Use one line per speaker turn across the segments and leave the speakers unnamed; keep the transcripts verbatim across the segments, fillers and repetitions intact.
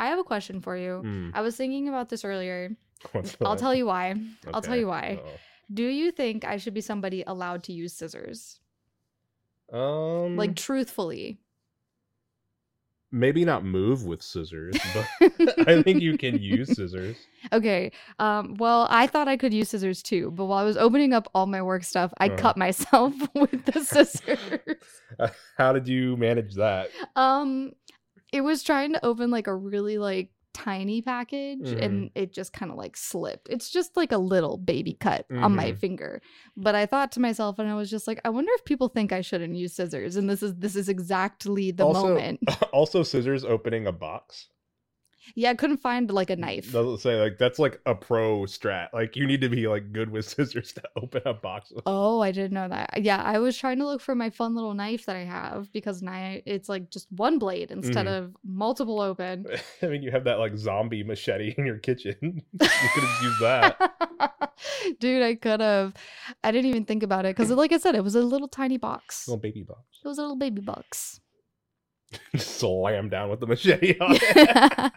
I have a question for you.
Mm.
I was thinking about this earlier.
What's
I'll
that?
tell you why.
Okay.
I'll tell you why.
Uh-oh.
Do you think I should be somebody allowed to use scissors?
Um,
Like, truthfully.
maybe not move with scissors, but I think you can use scissors.
Okay. Um, well, I thought I could use scissors too, but while I was opening up all my work stuff, I
Uh-huh.
cut myself with the scissors.
How did you manage that?
Um, it was trying to open like a really like tiny package
Mhm.
and it just kind of like slipped. It's just like a little baby cut on my
Mhm.
finger. But I thought to myself and I was just like, I wonder if people think I shouldn't use scissors. And this is this is exactly the
also,
moment.
also, scissors opening a box.
Yeah, I couldn't find like a knife.
Doesn't say like that's like a pro strat. Like you need to be like good with scissors to open a box.
Oh, I didn't know that. Yeah, I was trying to look for my fun little knife that I have because now it's like just one blade instead
Mhm.
of multiple open.
I mean, you have that like zombie machete in your kitchen. You could have used that.
Dude, I could have. I didn't even think about it because, like I said, it was a little tiny box.
Little baby box.
It was a little baby box.
Slam down with the machete on it.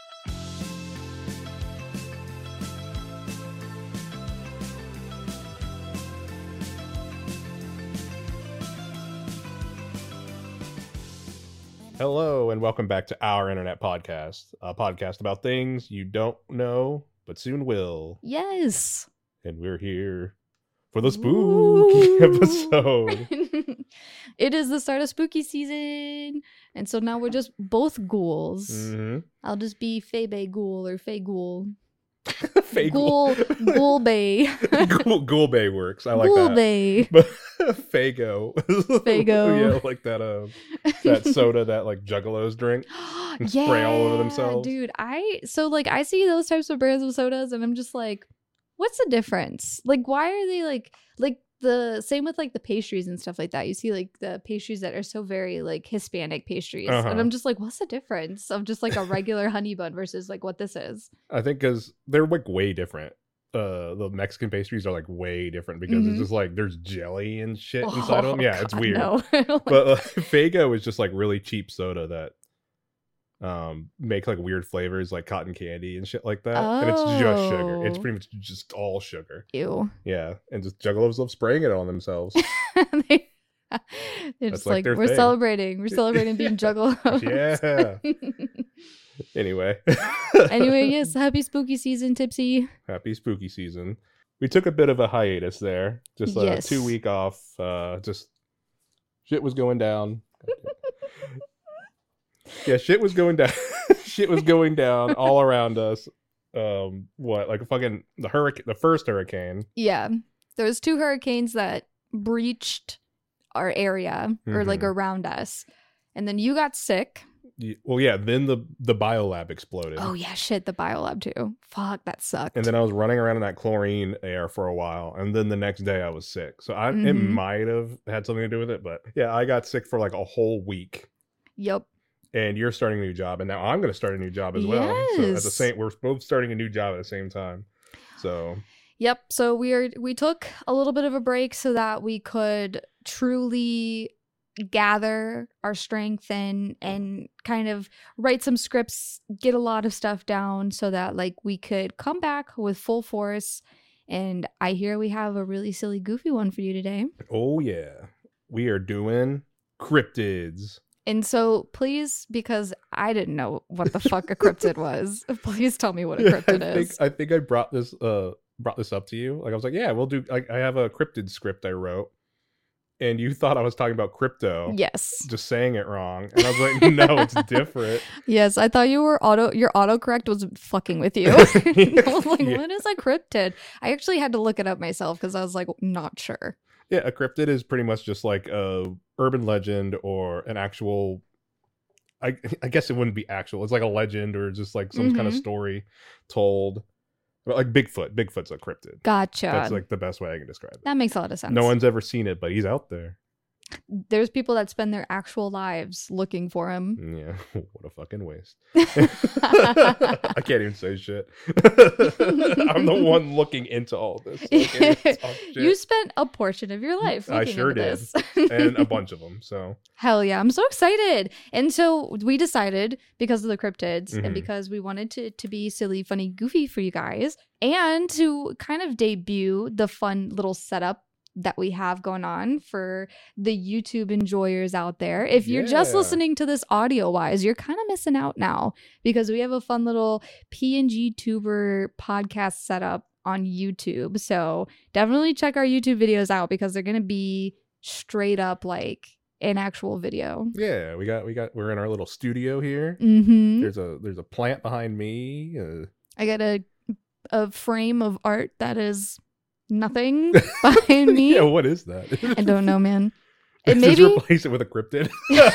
Hello, and welcome back to Our Internet Podcast, a podcast about things you don't know, but soon will.
Yes.
And we're here for the spooky
Woo.
episode.
It is the start of spooky season. And so now we're just both ghouls.
Mm-hmm.
I'll just be Febe Ghoul or Fey Ghoul.
Fake
Ghoul. Ghoul Bay.
Ghoul, Ghoul Bay works. I like
Ghoul
that.
Bay.
But Fago.
Fago.
Yeah, like that uh that soda that like juggalos drink. And
yeah,
spray all over themselves.
dude. I so like I see those types of brands of sodas, and I'm just like, what's the difference? Like, why are they like like the same with like the pastries and stuff like that? You see like the pastries that are so very like Hispanic pastries,
Uh-huh.
and I'm just like, what's the difference of just like a regular honey bun versus like what this is?
I think because they're like way different. Uh, the Mexican pastries are like way different because
Mhm.
it's just like there's jelly and shit inside of them. Yeah, it's
God,
weird.
no. I don't like
But uh, Fago is just like really cheap soda that um make like weird flavors like cotton candy and shit like that. And it's just sugar. It's
Oh.
pretty much just all sugar.
Ew.
Yeah, and just juggalos love spraying it on themselves.
they, they're
That's
just
like
like,
their
we're
thing.
celebrating. We're celebrating being juggalos.
Yeah. Anyway.
Anyway, yes, happy spooky season, Tipsy.
Happy spooky season. We took a bit of a hiatus there. Just a
Yes.
two week off. Uh just shit was going down. Yeah, shit was going down. Shit was going down all around us. Um what, like a fucking the hurricane the first hurricane.
Yeah, there was two hurricanes that breached our area or like
Mhm.
around us, and then you got sick.
Y- Well, yeah, then the the biolab exploded.
Oh yeah, shit, the biolab too. Fuck, that sucked.
And then I was running around in that chlorine air for a while, and then the next day I was sick. So I it
Mhm.
might have had something to do with it, but yeah, I got sick for like a whole week.
Yep.
And you're starting a new job, and now I'm going to start a new job as well. So at the
Yes.
same, we're both starting a new job at the same time. So
Yep. So we are we took a little bit of a break so that we could truly gather our strength and and kind of write some scripts, get a lot of stuff down so that like we could come back with full force. And I hear we have a really silly, goofy one for you today.
oh yeah, we are doing cryptids.
And so please, because I didn't know what the fuck a cryptid was, please tell me what a
I
cryptid
think
is.
I think I brought this uh brought this up to you. Like I was like, yeah, we'll do. Like I have a cryptid script I wrote, and you thought I was talking about crypto.
Yes.
Just saying it wrong, and I was like, no, it's different.
Yes, I thought you were auto your autocorrect was fucking with you. I was like,
Yeah.
what is a cryptid? I actually had to look it up myself because I was like not sure.
Yeah, a cryptid is pretty much just like a urban legend or an actual. I I guess it wouldn't be actual. It's like a legend or just like some kind of
Mhm.
story told. But like Bigfoot. Bigfoot's a cryptid.
Gotcha.
That's like the best way I can describe it.
that makes a lot of sense.
No one's ever seen it, but he's out there.
There's people that spend their actual lives looking for him.
Yeah, what a fucking waste. I can't even say shit. I'm the one looking into all this. So I can't even talk shit.
You spent a portion of your life looking
I sure
into
did.
this.
And a bunch of them, so.
Hell yeah, I'm so excited. And so we decided, because of the cryptids
Mhm.
and because we wanted to, to be silly, funny, goofy for you guys, and to kind of debut the fun little setup that we have going on for the YouTube enjoyers out there. If you're just
Yeah.
listening to this audio wise, you're kind of missing out now, because we have a fun little P N G tuber podcast setup on YouTube. So definitely check our YouTube videos out, because they're going to be straight up like an actual video.
Yeah, we got we got we're in our little studio here.
Mm-hmm.
There's a there's a plant behind me. Uh,
I got a a frame of art that is nothing behind me.
Yeah, what is that?
I don't know, man. It
Just
maybe
replace it with a cryptid.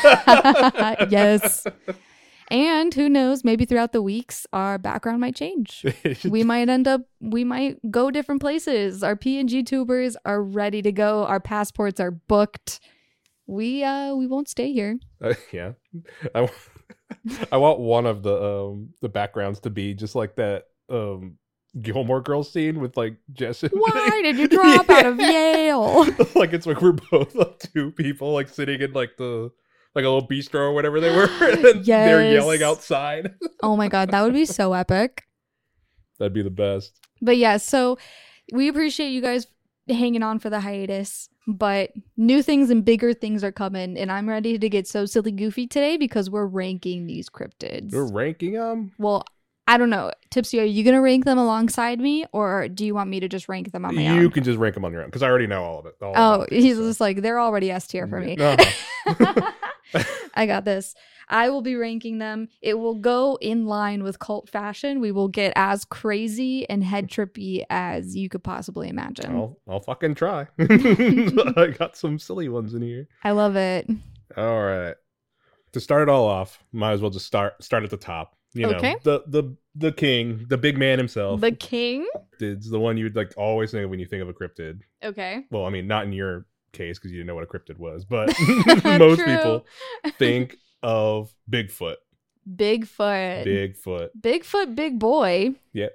Yes. And who knows, maybe throughout the weeks our background might change. We might end up we might go different places. Our P N G tubers are ready to go. Our passports are booked. We uh we won't stay here.
Uh, yeah, I, w- I want one of the um the backgrounds to be just like that um Gilmore Girls scene with like Jess. And
Why did you drop out of Yale?
Like it's like we're both like two people like sitting in like the like a little bistro or whatever they were, and they're
Yes.
yelling outside.
Oh my god, that would be so epic.
That'd be the best.
But yeah, so we appreciate you guys hanging on for the hiatus, but new things and bigger things are coming, and I'm ready to get so silly goofy today because we're ranking these cryptids.
We're ranking them.
Well, I don't know. Tipsy, are you going to rank them alongside me, or do you want me to just rank them on my
You
own?
can just rank them on your own because I already know all of it. all
Oh,
about these,
he's
so.
just like, they're already S tier for me.
Uh-huh.
I got this. I will be ranking them. It will go in line with cult fashion. We will get as crazy and head trippy as you could possibly imagine.
I'll, I'll fucking try. I got some silly ones in here.
I love it.
All right. To start it all off, might as well just start start at the top. You know,
Okay.
the the the king, the big man himself.
The king?
Cryptid's the one you'd like always think of when you think of a cryptid.
Okay.
Well, I mean, not in your case because you didn't know what a cryptid was, but most
True.
people think of Bigfoot.
Bigfoot.
Bigfoot.
Bigfoot, big boy.
Yeah.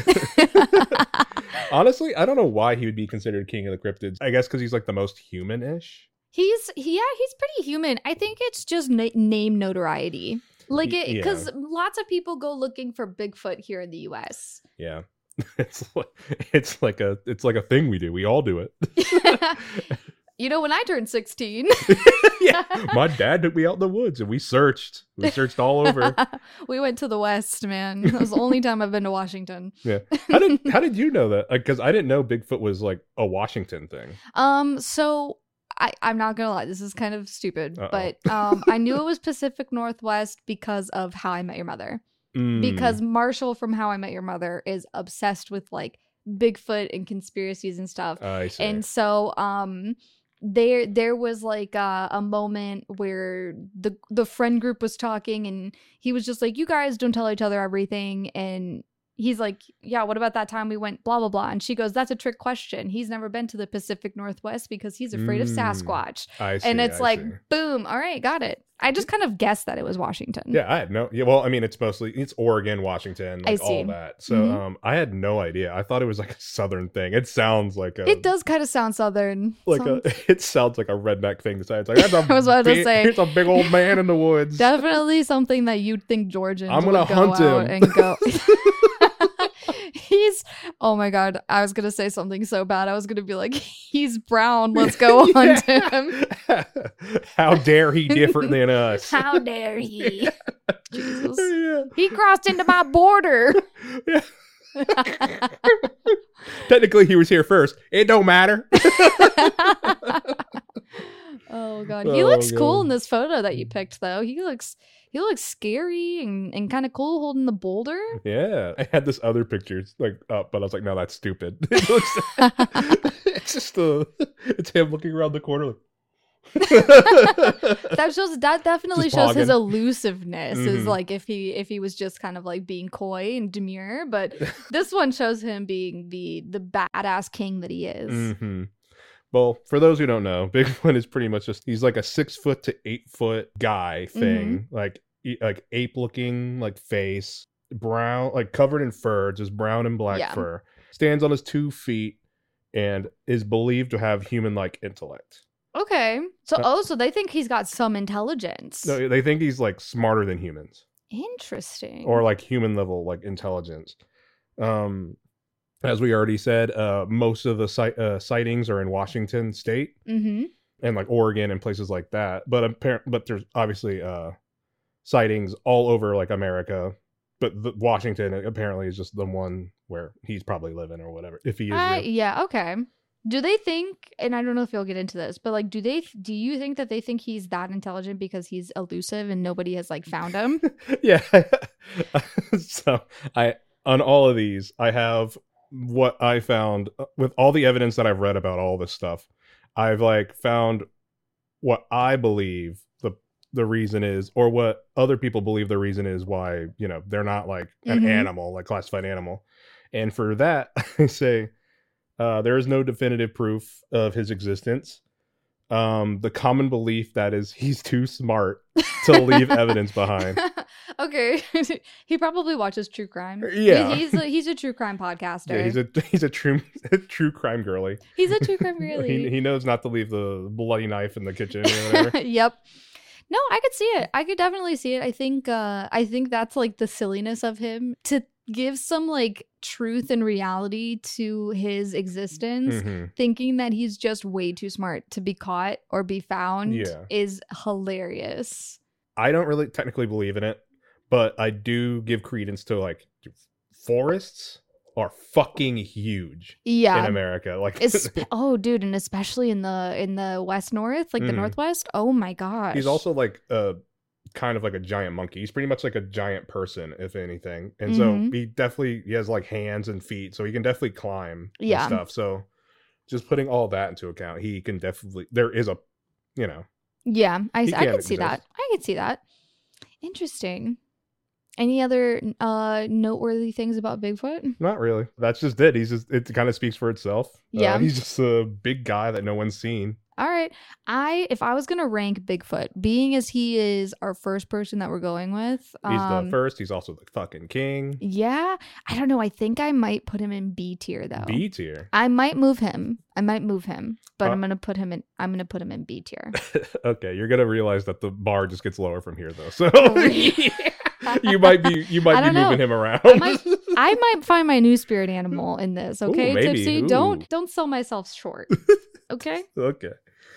Honestly, I don't know why he would be considered king of the cryptids. I guess because he's like the most human-ish.
He's, yeah, he's pretty human. I think it's just na- name notoriety. Like,
Y-
it,
yeah.
because lots of people go looking for Bigfoot here in the U S.
Yeah. It's like it's like a it's like a thing we do. We all do it.
You know, when I turned sixteen,
Yeah. My dad took me out in the woods and we searched. We searched all over.
we went to the West, man. That was the only time I've been to Washington.
Yeah. How did how did you know that? Because I didn't know Bigfoot was like a Washington thing.
Um, so I, I'm not gonna lie, this is kind of stupid,
Uh-oh.
but um, I knew it was Pacific Northwest because of How I Met Your Mother.
Mm.
Because Marshall from How I Met Your Mother is obsessed with like Bigfoot and conspiracies and stuff.
I see.
And so um there there was like uh, a moment where the the friend group was talking and he was just like, you guys don't tell each other everything, and he's like, yeah, what about that time we went blah blah blah, and she goes, that's a trick question, he's never been to the Pacific Northwest because he's afraid of
Mm.
Sasquatch.
I see.
And it's
I
like,
see.
boom, all right, got it. I just kind of guessed that it was Washington.
Yeah, I had no. Yeah, well, I mean, it's mostly it's Oregon, Washington,
I
like
see.
all that. So,
Mhm.
um, I had no idea. I thought it was like a southern thing. It sounds like a
It does kind of sound southern.
like
Sounds-
a. It sounds like a redneck thing to say. It's like that's a
I was about to
big,
say.
here's a big old man in the woods.
Definitely something that you'd think Georgians
I'm gonna
would go
hunt
out
him.
and go. He's, oh my god, I was gonna say something so bad. I was gonna be like, he's brown, let's go hunt him.
How dare he different than us?
How dare he? Jesus.
Yeah.
He crossed into my border.
Yeah. Technically, he was here first. It don't matter.
Oh god, he
Oh,
looks cool
God.
in this photo that you picked, though. He looks, he looks scary and, and kind of cool holding the boulder.
Yeah, I had this other picture like up, but I was like, no, that's stupid. It looks, it's just a, it's him looking around the corner. Like,
That shows that definitely
Just
shows his
pogging.
elusiveness. Is
Mhm.
like if he if he was just kind of like being coy and demure, but this one shows him being the the badass king that he is.
hmm Well, for those who don't know, Bigfoot is pretty much just he's like a six foot to eight foot guy thing, mm-hmm. like like ape looking like face, brown, like covered in fur, just brown and black yeah. fur. Stands on his two feet and is believed to have human like intellect.
Okay, so uh, oh, so they think he's got some intelligence.
No, they think he's like smarter than humans.
Interesting.
Or like human level like intelligence. Um. As we already said, uh, most of the si- uh, sightings are in Washington State
mm-hmm.
and like Oregon and places like that. But apparent, but there's obviously uh, sightings all over like America. But the Washington apparently is just the one where he's probably living or whatever. If he is,
uh, yeah, okay. Do they think? And I don't know if you'll get into this, but like, do they? Do you think that they think he's that intelligent because he's elusive and nobody has like found him?
Yeah. So I on all of these, I have. What I found with all the evidence that I've read about all this stuff, I've like found what I believe the the reason is, or what other people believe the reason is why, you know, they're not like an mm-hmm. animal, like classified animal. And for that, I say uh, there is no definitive proof of his existence. Um, the common belief that is he's too smart to leave evidence behind.
Okay, he probably watches true crime.
Yeah,
he's a, he's a true crime podcaster.
Yeah, he's a he's a true a true crime girly.
He's a true crime girly.
he, he knows not to leave the bloody knife in the kitchen or whatever.
Yep. No, I could see it. I could definitely see it. I think uh, I think that's like the silliness of him to give some like truth and reality to his existence,
mm-hmm.
thinking that he's just way too smart to be caught or be found
yeah.
is hilarious.
I don't really technically believe in it, but I do give credence to like forests are fucking huge
yeah.
in America. Like
Espe- oh dude, and especially in the in the west north, like mm. the northwest. Oh my gosh.
He's also like a kind of like a giant monkey. He's pretty much like a giant person, if anything. And mm-hmm. so he definitely he has like hands and feet, so he can definitely climb
yeah.
and stuff. So just putting all that into account, he can definitely there is a you know.
Yeah, I I can
exist.
see that. I can see that. Interesting. Any other uh, noteworthy things about Bigfoot?
Not really. That's just it. He's just it kind of speaks for itself.
Yeah,
uh, he's just a big guy that no one's seen.
All right. I if I was gonna rank Bigfoot, being as he is our first person that we're going with,
he's
um,
the first. He's also the fucking king.
Yeah, I don't know. I think I might put him in B tier though.
B tier.
I might move him. I might move him, but
uh,
I'm gonna put him in. I'm gonna put him in B tier.
Okay, you're gonna realize that the bar just gets lower from here though. So. you might be you might be moving know. him around.
I might, I might find my new spirit animal in this. Okay,
Ooh, maybe.
Tipsy,
Ooh.
don't don't sell myself short. Okay.
Okay.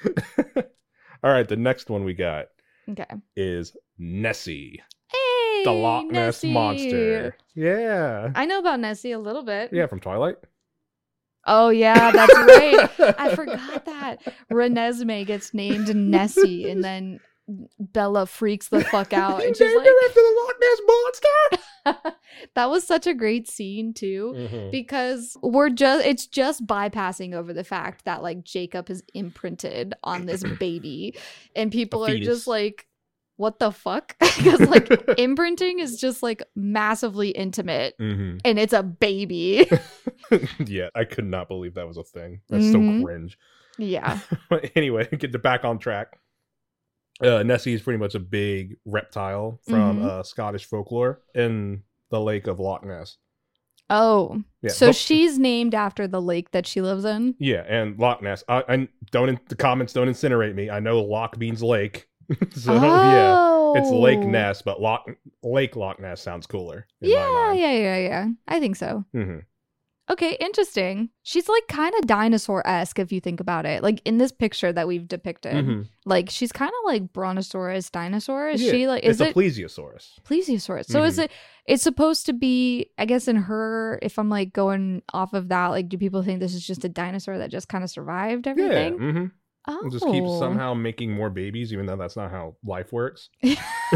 All right. The next one we got.
Okay.
Is Nessie.
Hey,
the Loch Ness
Nessie.
monster. Yeah.
I know about Nessie a little bit.
Yeah, from Twilight.
Oh yeah, that's right. I forgot that Renesmee gets named Nessie, and then Bella freaks the fuck out, and she's like,
after the Loch Ness monster.
That was such a great scene too,
mm-hmm.
because we're just it's just bypassing over the fact that like Jacob is imprinted on this baby, and people are just like, what the fuck? Because like imprinting is just like massively intimate,
mm-hmm.
and it's a baby.
Yeah, I could not believe that was a thing. That's
mm-hmm.
so cringe.
Yeah.
Anyway, get to back on track. Uh, Nessie is pretty much a big reptile from
mm-hmm.
uh, Scottish folklore in the Lake of Loch Ness.
Oh,
yeah,
so
but,
she's named after the lake that she lives in?
Yeah, and Loch Ness. I, I don't in the comments don't incinerate me. I know Loch means lake, so
oh.
yeah, it's Lake Ness, but Loch Lake Loch Ness sounds cooler.
Yeah, yeah, yeah, yeah. I think so.
Mm-hmm.
Okay, interesting. She's like kind of dinosaur-esque if you think about it. Like in this picture that we've depicted,
mm-hmm.
like she's kind of like Brontosaurus dinosaur. Is
yeah,
she like? Is
it's
it
a plesiosaurus?
Plesiosaurus. So
mm-hmm.
is it? It's supposed to be. I guess in her, if I'm like going off of that, like, do people think this is just a dinosaur that just kind of survived everything?
Yeah. Mm-hmm.
Oh.
We'll just keep somehow making more babies, even though that's not how life works.
Yeah,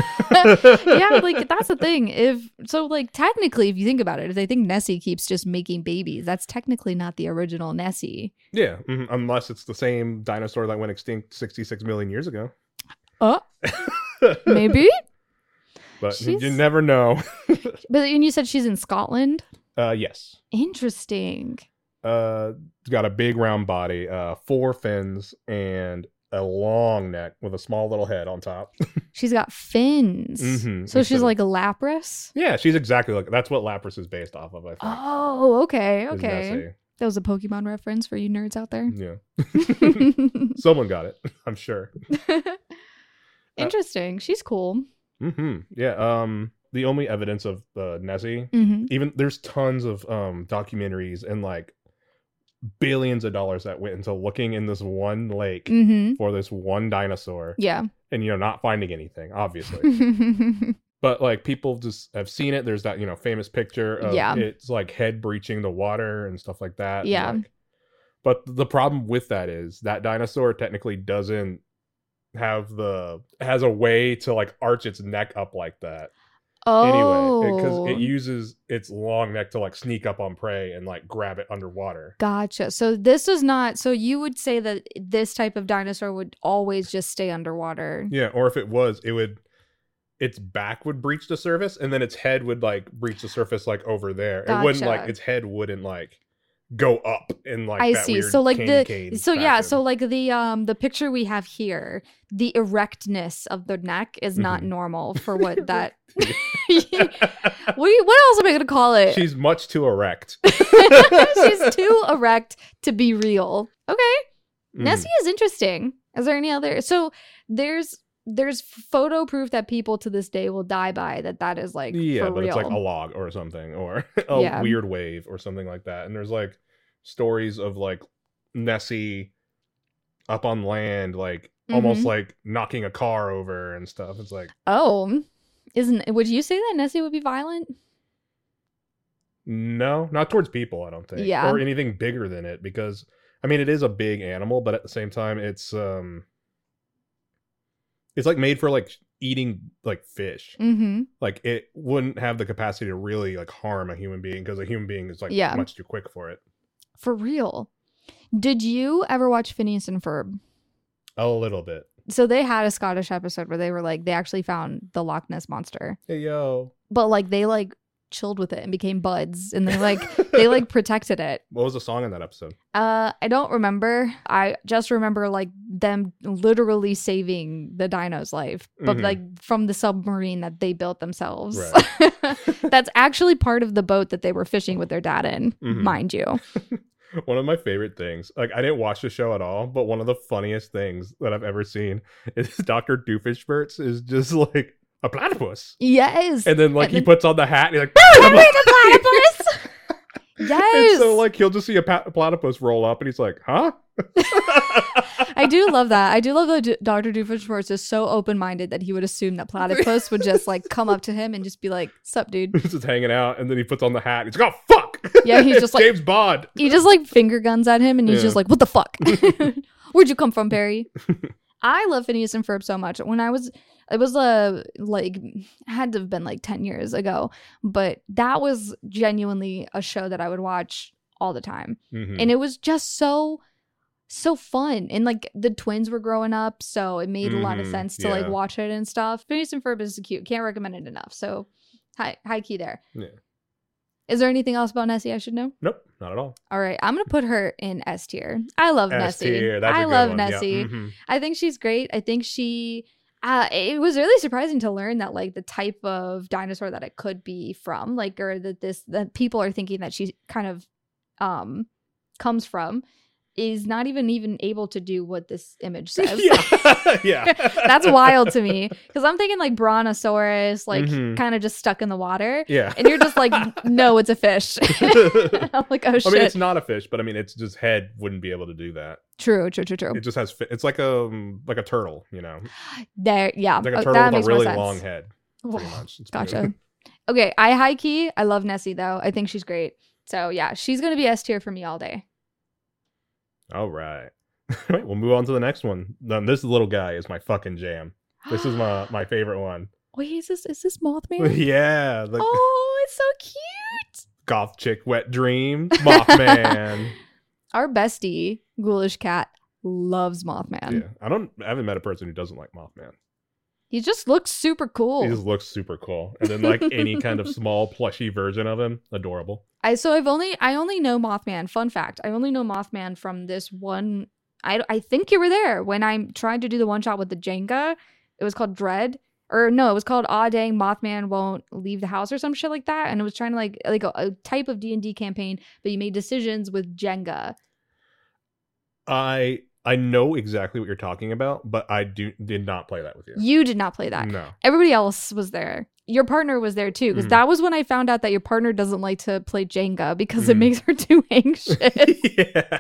like that's the thing. If so, like technically, if you think about it, if they think Nessie keeps just making babies, that's technically not the original Nessie.
Yeah, mm-hmm. Unless it's the same dinosaur that went extinct sixty-six million years ago.
Oh, maybe.
But
she's...
you never know.
But and you said she's in Scotland.
Uh, yes.
Interesting.
Uh, it's got a big round body, uh, four fins, and a long neck with a small little head on top.
She's got fins.
Mm-hmm.
So she's
Instead of-
like a Lapras?
Yeah, she's exactly like that's what Lapras is based off of, I think.
Oh, okay,
is
okay.
Nessie.
That was a Pokemon reference for you nerds out there.
Yeah. Someone got it, I'm sure.
Interesting. She's cool.
Mm-hmm. Yeah. Um, the only evidence of uh, Nessie,
Mm-hmm.
even there's tons of um documentaries and like billions of dollars that went into looking in this one lake
Mm-hmm.
for this one dinosaur,
Yeah.
and you know not finding anything, obviously.
Oh,
But like people just have seen it. There's that, you know, famous picture of
Yeah.
it's like head breaching the water and stuff like that. and,
Yeah.
like- but the problem with that is that dinosaur technically doesn't have the has a way to like arch its neck up like that. Anyway, because it uses its long neck to like sneak up on prey and like grab it underwater.
Gotcha. So this is not. So you would say that this type of dinosaur would always just stay underwater.
Yeah, or if it was, it would its back would breach the surface and then its head would like breach the surface like over there. It wouldn't
Gotcha.
like its head wouldn't like go up in like
I
that
see.
weird
So like
candy
the
cane
so yeah.
fashion.
So like the um the picture we have here, the erectness of the neck is not
Mhm.
normal for what that. what, do you- what else am I gonna call it?
She's much too erect.
She's too erect to be real. Okay.
Mhm.
Nessie is interesting. Is there any other? So there's there's photo proof that people to this day will die by that that is like
Yeah,
for
but
real.
it's like a log or something, or a
Yeah.
weird wave or something like that. And there's like stories of like Nessie up on land, like almost
Mhm.
like knocking a car over and stuff. It's like,
Oh, isn't? Would you say that Nessie would be violent?
no, not towards people, I don't think.
Yeah.
Or anything bigger than it, because I mean it is a big animal, but at the same time it's um it's like made for like eating like fish.
Mm-hmm.
Like it wouldn't have the capacity to really like harm a human being because a human being is like
Yeah.
much too quick for it.
For real. Did you ever watch Phineas and Ferb?
A little bit.
So they had a Scottish episode where they were like, they actually found the Loch Ness monster,
Hey yo.
but like they like chilled with it and became buds, and they like they like protected it.
What was the song in that episode?
Uh, I don't remember. I just remember like them literally saving the dino's life, but
Mhm.
like from the submarine that they built themselves.
Right.
That's actually part of the boat that they were fishing with their dad in,
Mhm.
mind you.
One of my favorite things, like I didn't watch the show at all, but one of the funniest things that I've ever seen is Doctor Doofenshmirtz is just like a platypus.
Yes.
And then like
And
he
then-
puts on the hat and he's like,
Henry the platypus. Yes.
And so like he'll just see a pa- platypus roll up and he's like, huh?
I do love that. I do love that D- Doctor Doofenshmirtz is so open-minded that he would assume that platypus would just like come up to him and just be like, "Sup, dude?"
He's just hanging out and then he puts on the hat and he's like, oh fuck.
Yeah, he's
It's
just like-
James Bond.
He just like finger guns at him and he's
Yeah.
just like, "What the fuck? Where'd you come from, Perry?" I love Phineas and Ferb so much. When I was, it was uh, like, had to have been like ten years ago, but that was genuinely a show that I would watch all the time.
Mhm.
And it was just so so fun, and like the twins were growing up, so it made a lot of
Mhm,
sense to like
yeah.
watch it and stuff. Phineas and Ferb is cute. Can't recommend it enough. So high high key there.
Yeah.
Is there anything else about Nessie I should know?
Nope, not at all.
All right, I'm gonna put her in S tier. I love
S
Nessie.
tier, that's a
I
good
love
one. Yeah,
Nessie.
mhm.
I think she's great. I think she uh it was really surprising to learn that like the type of dinosaur that it could be from, like, or that this that people are thinking that she kind of um comes from is not even even able to do what this image says.
yeah. yeah.
That's wild to me, because I'm thinking like Brontosaurus, like
Mhm.
kind of just stuck in the water.
Yeah.
And you're just like, no, it's a fish. I'm like, oh shit.
I mean, it's not a fish, but I mean, it's just head wouldn't be able to do that.
True, true, true, true.
It just has. Fi- it's like a um, like a turtle, you know,
There, yeah.
it's like a
Oh,
turtle
that
with
makes
a
more
really
sense.
long head. Pretty
Whoa,
much. It's
Gotcha.
beautiful.
Okay, I high key. I love Nessie though. I think she's great. So yeah, she's gonna be S tier for me all day.
All right. All right. We'll move on to the next one. Then this little guy is my fucking jam. This is my my favorite one.
Wait, is this is this Mothman?
yeah, the
Oh, it's so cute.
goth chick, wet dream, Mothman.
Our bestie, Ghoulish Cat, loves Mothman.
yeah, I don't. I haven't met a person who doesn't like Mothman.
He just looks super cool.
He just looks super cool, and then like any kind of small plushy version of him, adorable.
I so I've only I only know Mothman. Fun fact: I only know Mothman from this one. I I think you were there when I tried to do the one shot with the Jenga. It was called Dread, or no, it was called Aw Dang Mothman Won't Leave the House or some shit like that. And it was trying to like like a, a type of D and D campaign, but you made decisions with Jenga.
I I know exactly what you're talking about, but I do did not play that with you.
You did not play that.
No.
Everybody else was there. Your partner was there too, because mm-hmm. that was when I found out that your partner doesn't like to play Jenga because mm-hmm. it makes her too anxious.
Yeah.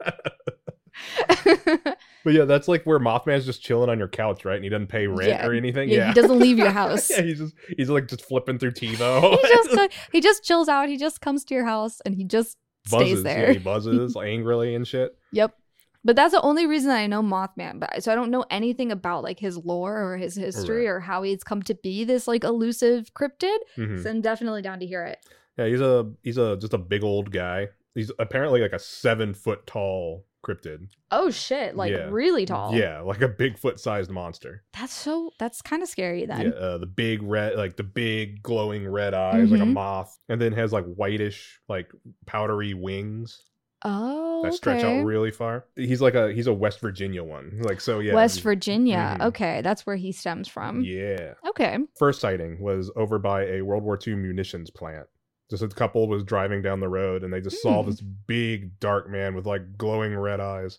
But yeah, that's like where Mothman's just chilling on your couch, right? And he doesn't pay rent
yeah.
or anything.
Yeah,
yeah,
he doesn't leave your house.
Yeah, he's just he's like just flipping through TiVo.
he just he just chills out. He just comes to your house and he just
buzzes,
stays there.
Yeah, he buzzes angrily and shit.
Yep. But that's the only reason I know Mothman. But so I don't know anything about like his lore or his history right. or how he's come to be this like elusive cryptid. Mm-hmm. So I'm definitely down to hear it.
Yeah, he's a he's a just a big old guy. He's apparently like a seven foot tall cryptid.
Oh shit! Like
yeah.
really tall.
Yeah, like a Bigfoot sized monster.
That's so. That's kind of scary then.
Yeah, uh, the big red, like the big glowing red eyes, mm-hmm. like a moth, and then has like whitish, like powdery wings.
Oh,
that stretch
okay.
out really far. He's like a he's a West Virginia one. Like so, yeah.
West Virginia.
Mm-hmm.
Okay, that's where he stems from.
Yeah.
Okay.
First sighting was over by a World War Two munitions plant. Just a couple was driving down the road and they just mm. saw this big dark man with like glowing red eyes.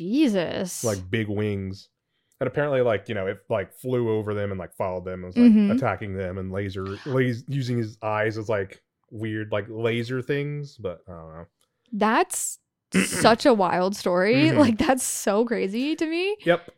Jesus.
Like big wings. And apparently like, you know, it like flew over them and like followed them and was like mm-hmm. attacking them and laser, las- using his eyes as like weird like laser things. But I don't know.
That's such a wild story. Mm-hmm. Like that's so crazy to me.
Yep.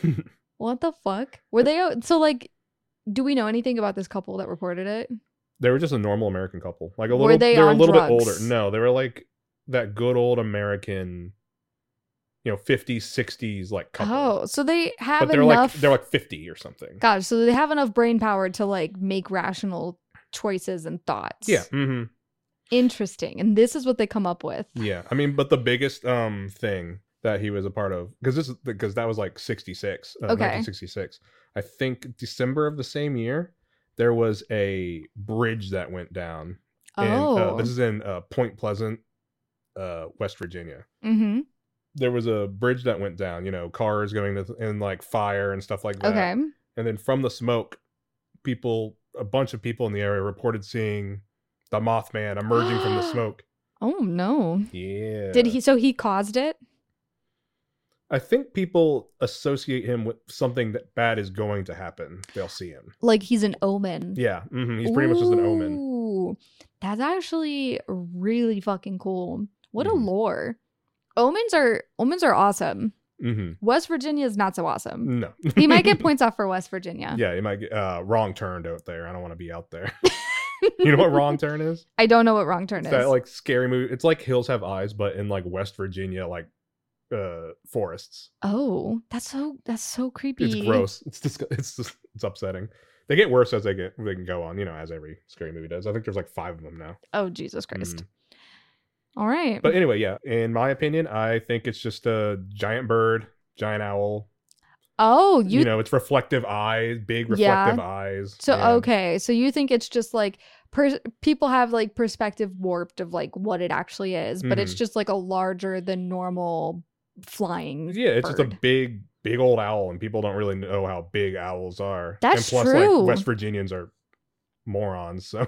What the fuck? Were they, so like, do we know anything about this couple that reported it?
They were just a normal American couple. Like a little,
were they,
they were
on
a little
drugs?
bit older. No, they were like that good old American, you know, fifties, sixties like couple.
Oh, so they have
but they're
enough.
Like, they're like fifty or something.
Gosh, so they have enough brain power to like make rational choices and thoughts.
Yeah. Mm-hmm.
Interesting. And this is what they come up with.
Yeah. I mean, but the biggest um thing that he was a part of, because this is because that was like sixty-six, uh,
okay.
nineteen sixty-six. I think December of the same year. There was a bridge that went down. And,
oh.
uh, this is in uh, Point Pleasant, uh, West Virginia.
Mm-hmm.
There was a bridge that went down, you know, cars going to, in like fire and stuff like that.
Okay.
And then from the smoke, people, a bunch of people in the area reported seeing the Mothman emerging from the smoke.
Oh, no.
Yeah.
Did he, so he caused it?
I think people associate him with something that bad is going to happen. They'll see him.
Like he's an omen.
Yeah. Mm-hmm. He's pretty Ooh, much just an omen.
That's actually really fucking cool. What mm. a lore. Omens are omens are awesome.
Mm-hmm.
West Virginia is not so awesome.
No.
He might get points off for West Virginia.
Yeah, he might get uh, wrong turned out there. I don't want to be out there. You know what wrong turn is?
I don't know what wrong turn
it's
is.
That like scary movie. It's like Hills Have Eyes, but in like West Virginia, like uh forests.
Oh, that's so that's so creepy.
It's gross. It's just it's just it's upsetting. They get worse as they get they can go on, you know, as every scary movie does. I think there's like five of them now.
Oh, Jesus Christ. Mm. All right.
But anyway, yeah, in my opinion, I think it's just a giant bird, giant owl.
Oh, you
you know, it's reflective eyes, big reflective yeah. eyes.
So
and...
okay, so you think it's just like per- people have like perspective warped of like what it actually is, but mm-hmm. it's just like a larger than normal flying
yeah it's
bird.
Just a big big old owl, and people don't really know how big owls are.
That's
and plus
true.
Like West Virginians are morons, so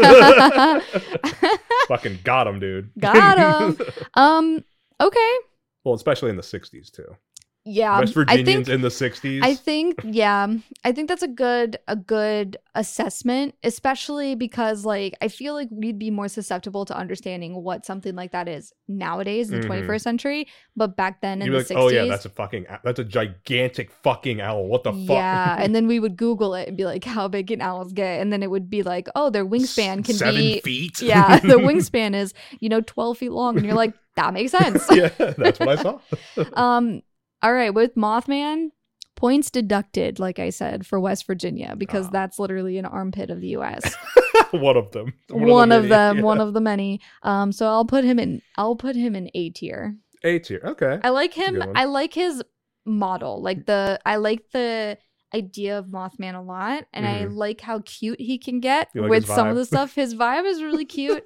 fucking got them, dude.
Got them. um okay,
well, especially in the sixties too.
Yeah,
West Virginians
I think,
in the sixties.
I think, yeah, I think that's a good, a good assessment, especially because, like, I feel like we'd be more susceptible to understanding what something like that is nowadays in the mm-hmm. twenty-first century. But back then in
You'd
the
like,
sixties,
oh yeah, that's a fucking, that's a gigantic fucking owl. What the fuck?
Yeah, and then we would Google it and be like, how big can owls get? And then it would be like, oh, their wingspan can
Seven
be
feet.
Yeah, the wingspan is you know twelve feet long, and you're like, that makes sense.
Yeah, that's what I saw.
um. All right, with Mothman, points deducted, like I said, for West Virginia, because oh. that's literally an armpit of the U S.
One of them.
One, one of, the of them, yeah. one of the many. Um, so I'll put him in. I'll put him in A tier.
A tier, okay.
I like him. I like his model. Like the. I like the idea of Mothman a lot, and mm. I like how cute he can get
like
with some of the stuff. His vibe is really cute.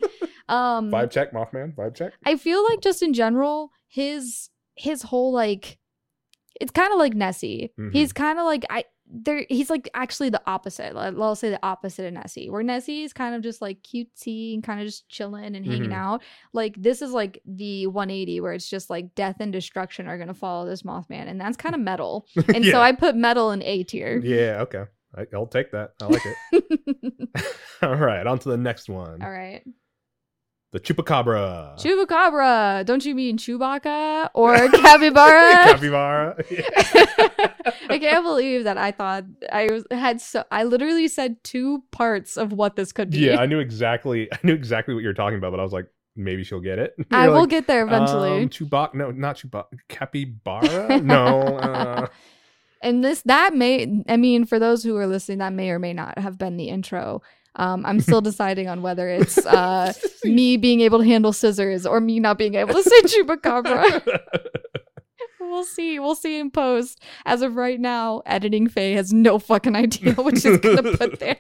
Um,
Vibe check, Mothman. Vibe check.
I feel like just in general, his his whole like, it's kind of like Nessie.
Mhm.
He's kind of like I there. He's like actually the opposite. Like, I'll say the opposite of Nessie, where Nessie is kind of just like cutesy and kind of just chilling and hanging
Mhm.
out. Like this is like the one eighty, where it's just like death and destruction are gonna follow this Mothman, and that's kind of metal. And
Yeah.
so I put metal in A tier.
Yeah, okay. I, I'll take that. I like it. All right, on to the next one.
All right.
The Chupacabra.
Chupacabra. Don't you mean Chewbacca or Capybara?
Capybara.
I can't believe that I thought I was had so I literally said two parts of what this could be.
Yeah, I knew exactly I knew exactly what you were talking about, but I was like, maybe she'll get it.
I
You're
will
like,
get there eventually.
Um, Chewbacca. No, not Chewbacca. Capybara? No. Uh,
And this that may I mean for those who are listening, that may or may not have been the intro. Um, I'm still deciding on whether it's uh, me being able to handle scissors or me not being able to say Chupacabra. We'll see. We'll see in post. As of right now, editing Faye has no fucking idea what she's gonna put there.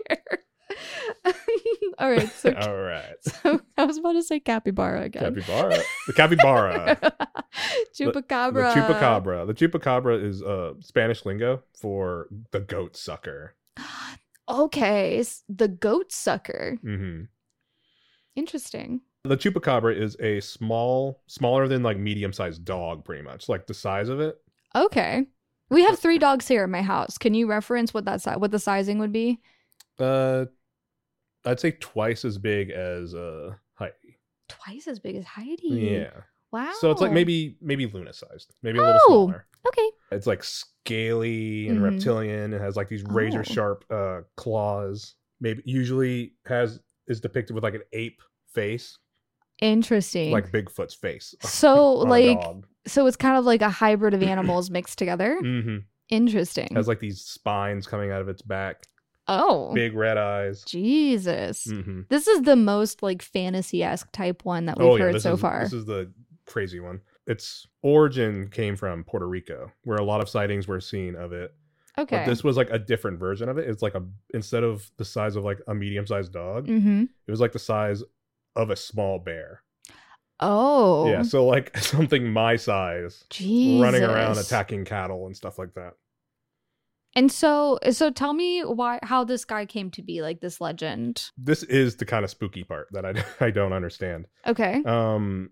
All right. So,
All right.
so I was about to say capybara again.
Capybara. The capybara.
Chupacabra.
The chupacabra. The chupacabra is uh, Spanish lingo for the goat sucker.
Okay, s- the goat sucker.
hmm
Interesting.
The chupacabra is a small, smaller than like medium-sized dog, pretty much, like the size of it.
Okay. We have three dogs here in my house. Can you reference what that si- what the sizing would be?
Uh, I'd say twice as big as uh Heidi.
Twice as big as Heidi.
Yeah.
Wow.
So it's like maybe maybe Luna sized, maybe a little
Oh.
smaller.
Okay.
It's like scaly and
Mhm.
reptilian. It has like these razor
Oh.
sharp uh claws. Maybe usually has is depicted with like an ape face,
Interesting.
like Bigfoot's face.
so
on a
like
dog.
so it's kind of like a hybrid of animals mixed together.
Mhm.
Interesting.
Has like these spines coming out of its back,
Oh.
big red eyes.
Jesus.
hmm
This is the most like fantasy-esque type one that we've
Oh yeah,
heard
this
so
is,
far.
This is the crazy one. Its origin came from Puerto Rico, where a lot of sightings were seen of it.
Okay.
But this was like a different version of it. It's like a instead of the size of like a medium-sized dog,
Mm-hmm.
it was like the size of a small bear.
Oh.
Yeah, so like something my size
Jesus.
running around attacking cattle and stuff like that.
And so so tell me why how this guy came to be like this legend.
This is the kind of spooky part that I I don't understand.
Okay.
Um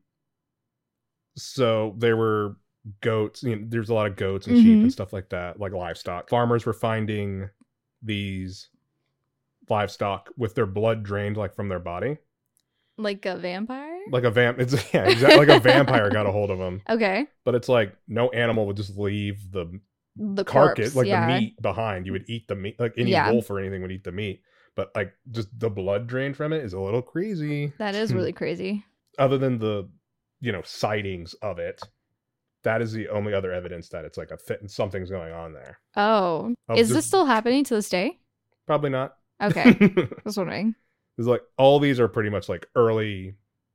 so there were goats, you know, there's a lot of goats and sheep
Mhm.
and stuff like that, like livestock. Farmers were finding these livestock with their blood drained like from their body.
Like a vampire?
Like a vamp it's yeah, exactly like a vampire got a hold of them.
Okay.
But it's like no animal would just leave the
The
carcass,
corpse,
like
yeah.
the meat behind. You would eat the meat, like any
Yeah.
wolf or anything would eat the meat. But like just the blood drained from it is a little crazy.
That is really crazy.
Other than the, you know, sightings of it, that is the only other evidence that it's like a th- something's going on there.
Oh.
Of
Is
the-
this still happening to this day?
Probably not.
Okay. I was wondering.
There's like all these are pretty much like early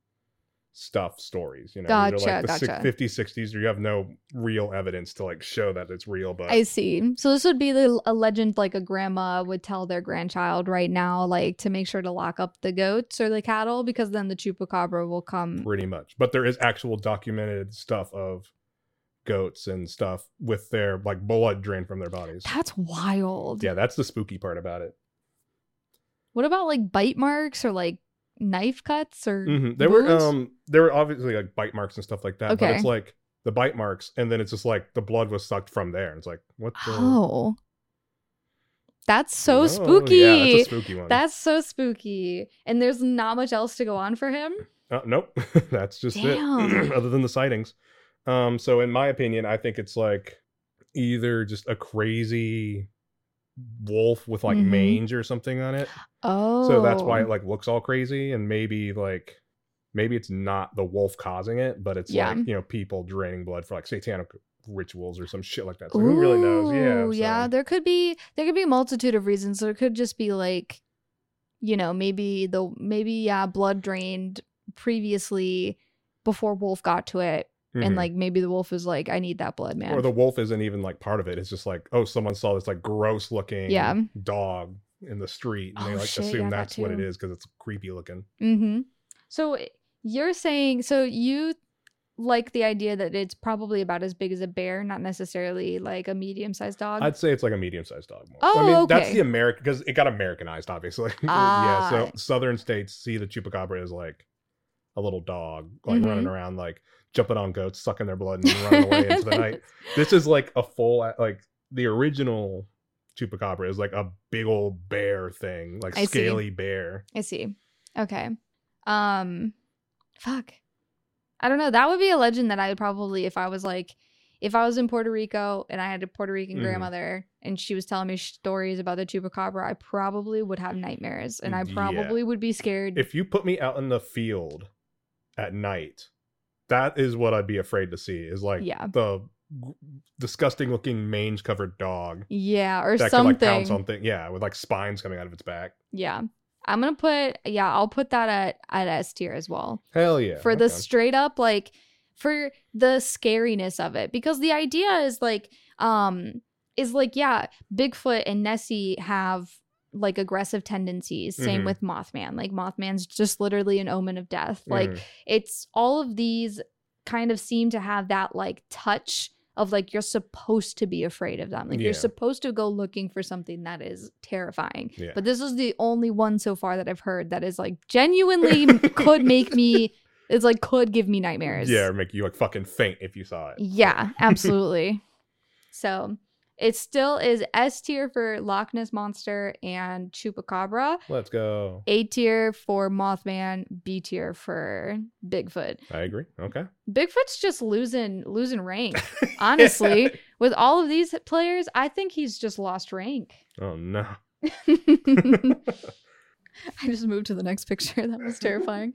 stuff stories, you know. These are
Gotcha,
like the
gotcha.
six- fifties, sixties, where you have no real evidence to like show that it's real, but
I see. So this would be the, a legend like a grandma would tell their grandchild right now, like to make sure to lock up the goats or the cattle because then the chupacabra will come.
pretty much. But there is actual documented stuff of goats and stuff with their like blood drained from their bodies.
That's wild.
Yeah, that's the spooky part about it.
What about like bite marks or like knife cuts or
hmm There were
wounds?
um there were obviously like bite marks and stuff like that. But
Okay.
it's like the bite marks, and then it's just like the blood was sucked from there. And it's like what the
Oh. That's so
Oh,
spooky.
Yeah, that's a spooky one.
That's so spooky. And there's not much else to go on for him?
Uh, nope, that's just
Damn.
it. Other than the sightings, um. So in my opinion, I think it's like either just a crazy wolf with like
Mhm.
mange or something on it.
Oh.
So that's why it like looks all crazy, and maybe like maybe it's not the wolf causing it, but it's
Yeah.
like, you know, people draining blood for like satanic rituals or some shit like that. So who really knows? Yeah,
Ooh, yeah.
so-
There could be there could be a multitude of reasons. So it could just be like, you know, maybe the maybe yeah, blood drained previously before Wolf got to it. And
Mhm.
like maybe the wolf is like, I need that blood, man.
or the wolf isn't even like part of it. It's just like, oh, someone saw this like gross looking
Yeah.
dog in the street, and they
Oh,
like
shit,
assume
yeah, that
that's what it
too.
is because it's creepy looking.
Mm-hmm. So you're saying, so you like the idea that it's probably about as big as a bear, not necessarily like a medium-sized dog?
I'd say it's like a medium-sized dog. More.
Oh,
I mean,
okay.
that's the American, because it got Americanized, obviously.
Ah.
Yeah, so southern states see the chupacabra as like a little dog, like
Mhm.
running around, like jumping on goats, sucking their blood, and running away into the night. This is like a full, like the original chupacabra is like a big old bear thing, like
I see.
scaly bear.
I see. Okay. Um, fuck. I don't know. That would be a legend that I would probably, if I was like, if I was in Puerto Rico and I had a Puerto Rican
Mhm.
grandmother and she was telling me stories about the chupacabra, I probably would have nightmares and I
Yeah.
probably would be scared.
If you put me out in the field at night, that is what I'd be afraid to see. Is like
Yeah.
the g- disgusting looking mange covered dog
Yeah, or
that
something.
could like pounce on things. Yeah, with like spines coming out of its back.
Yeah. I'm gonna put yeah, I'll put that at, at S tier as well.
Hell yeah.
For the
okay.
straight up, like, for the scariness of it. Because the idea is like, um, is like, yeah, Bigfoot and Nessie have like aggressive tendencies. Same
Mhm.
with Mothman. Like Mothman's just literally an omen of death. Like
Mhm.
it's all of these kind of seem to have that like touch of like you're supposed to be afraid of them. Like
Yeah.
you're supposed to go looking for something that is terrifying.
Yeah.
But this is the only one so far that I've heard that is like genuinely could make me it's like could give me nightmares.
Yeah, or make you like fucking faint if you saw it.
Yeah, absolutely. So it still is S tier for Loch Ness Monster and Chupacabra.
Let's go.
A tier for Mothman, B tier for Bigfoot.
I agree. Okay.
Bigfoot's just losing losing rank. Honestly,
Yeah.
with all of these players, I think he's just lost rank.
Oh no.
I just moved to the next picture. That was terrifying.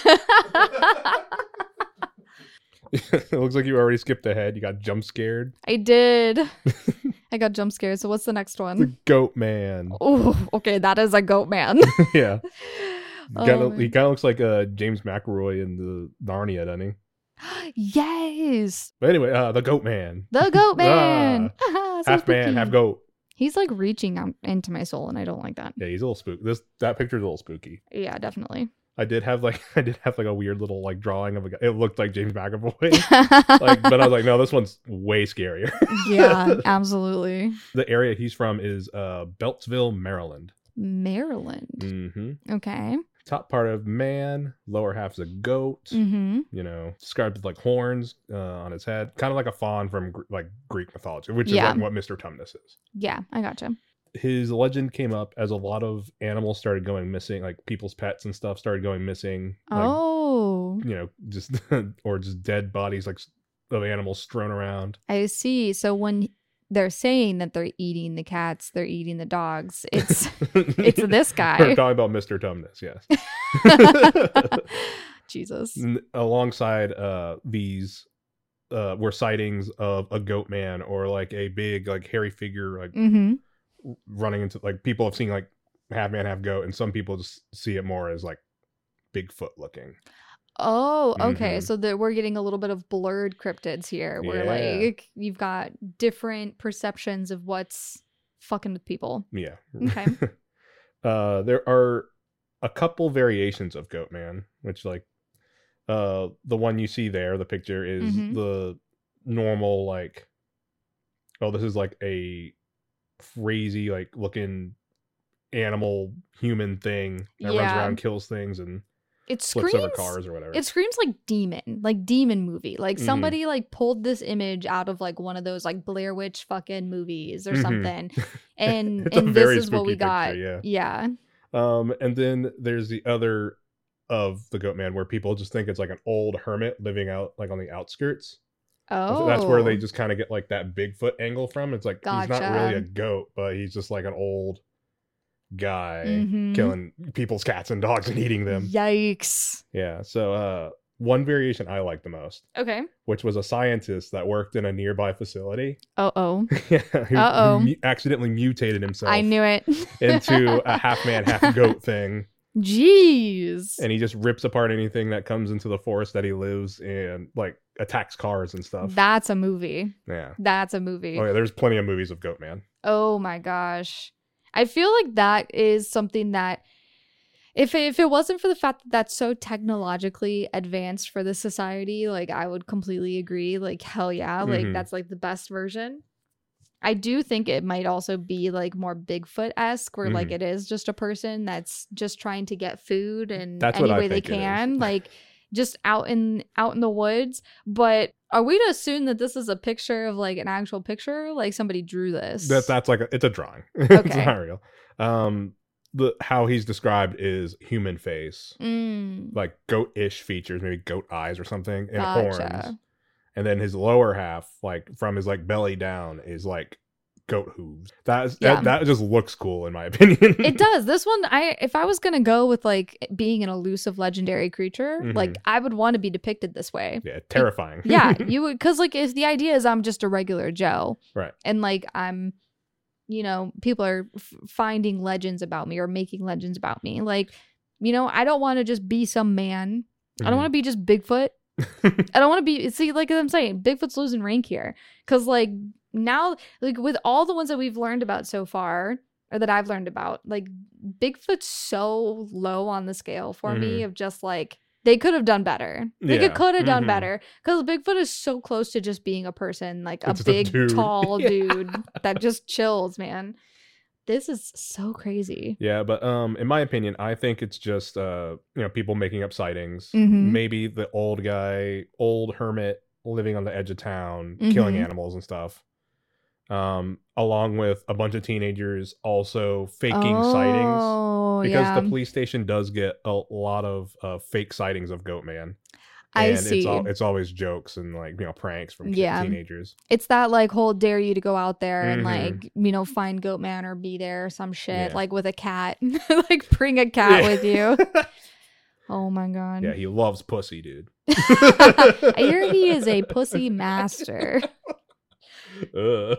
It looks like you already skipped ahead. You got jump scared.
I did. I got jump scared. So what's the next
The
one?
goat man.
Oh, okay. That is a goat man.
Yeah.
Oh,
Kinda,
man.
he kind of looks like uh, James McElroy in the Narnia, doesn't he?
Yes.
But anyway, uh, the goat man.
The goat man. So
half man,
spooky.
half goat.
He's like reaching out into my soul and I don't like that.
Yeah, he's a little spook. This that picture's a little spooky.
Yeah, definitely.
I did have like I did have like a weird little like drawing of a guy. It looked like James McAvoy. like, but I was like, no, this one's way scarier.
Yeah, absolutely.
The area he's from is uh Beltsville, Maryland.
Maryland.
Mm-hmm.
Okay.
Top part of man, lower half's a goat.
Mm-hmm.
You know, described with like horns uh, on his head, kind of like a fawn from Gr- like Greek mythology, which
Yeah.
is like what Mister Tumnus is.
Yeah, I gotcha.
His legend came up as a lot of animals started going missing, like people's pets and stuff started going missing. Like,
Oh,
you know, just or just dead bodies like of animals strewn around.
I see. So when they're saying that they're eating the cats, they're eating the dogs. It's it's this
We're
guy.
talking about Mister Tumnus, yes.
Jesus.
N- Alongside uh, these uh, were sightings of a goat man or like a big like hairy figure like
Mm-hmm.
running into like people have seen like half man half goat, and some people just see it more as like Bigfoot looking.
Oh, okay.
Mhm.
So that we're getting a little bit of blurred cryptids here, where
Yeah.
like you've got different perceptions of what's fucking with people.
Yeah.
Okay.
uh, there are a couple variations of goat man, which like uh the one you see there, the picture is
Mhm.
the normal like, oh, this is like a crazy like looking animal human thing that runs
Yeah.
around, kills things, and
It
flips
screams.
over cars or whatever.
It screams like demon, like demon movie. Like
Mhm.
somebody like pulled this image out of like one of those like Blair Witch fucking movies or
Mhm.
something, and
It's a
and this
very
is what we
spooky
got.
picture,
yeah.
Um, and then there's the other of the goat man where people just think it's like an old hermit living out like on the outskirts.
Oh,
So that's where they just kind of get like that Bigfoot angle from. It's like he's not really
Gotcha.
a goat, but he's just like an old guy
Mhm.
killing people's cats and dogs and eating them.
Yikes.
Yeah. So uh one variation I like the most,
Okay.
which was a scientist that worked in a nearby facility.
Uh oh.
yeah, who,
Uh-oh.
who mu- accidentally mutated himself
I knew it.
into a half man, half goat thing.
Jeez.
And he just rips apart anything that comes into the forest that he lives and like attacks cars and stuff.
That's a movie.
yeah.
That's a movie.
Oh yeah, there's plenty of movies of Goat Man.
Oh my gosh. I feel like that is something that If it, if it wasn't for the fact that that's so technologically advanced for this society, like I would completely agree. Like hell yeah, like
Mhm.
that's like the best version. I do think it might also be like more Bigfoot-esque, where like
Mhm.
it is just a person that's just trying to get food in
That's
any
what I
way they
think it is.
can, like just out in out in the woods. But are we to assume that this is a picture of like an actual picture, like somebody drew this?
That that's like a, it's a drawing. It's
Okay.
not real. Um, the how he's described is human face,
Mm,
like goat-ish features, maybe goat eyes or something, and
Gotcha.
horns. And then his lower half, like from his like belly down, is like goat hooves. That is,
Yeah.
that, that just looks cool in my opinion.
it does. This one, I if I was gonna go with like being an elusive legendary creature,
Mhm.
like I would want to be depicted this way.
Yeah, terrifying.
Yeah, you would, because like if the idea is I'm just a regular Joe,
Right.
and like I'm, you know, people are f- finding legends about me or making legends about me. Like, you know, I don't want to just be some man. I don't want to be just Bigfoot. I don't want to be, see, like I'm saying, Bigfoot's losing rank here. Because, like, now, like, with all the ones that we've learned about so far, or that I've learned about, like, Bigfoot's so low on the scale for me of just, like, they could have done better. Like,
Yeah.
it could have done
Mhm.
better. Because Bigfoot is so close to just being a person, like, a
It's just a
big,
dude.
tall
Yeah.
dude that just chills, man. This is so crazy.
Yeah, but um, in my opinion, I think it's just uh, you know, people making up sightings.
Mhm.
Maybe the old guy, old hermit living on the edge of town, killing
Mhm.
animals and stuff. Um, along with a bunch of teenagers also faking sightings,
Oh,
because
yeah.
the police station does get a lot of uh, fake sightings of Goatman.
I
And
see.
it's all it's always jokes and like, you know, pranks from ki-
Yeah.
teenagers.
It's that like whole dare you to go out there and
Mhm.
like, you know, find Goatman or be there or some shit,
Yeah.
like with a cat. Like bring a cat
Yeah.
with you. Oh my god.
Yeah, he loves pussy, dude.
I hear he is a pussy master.
Ugh.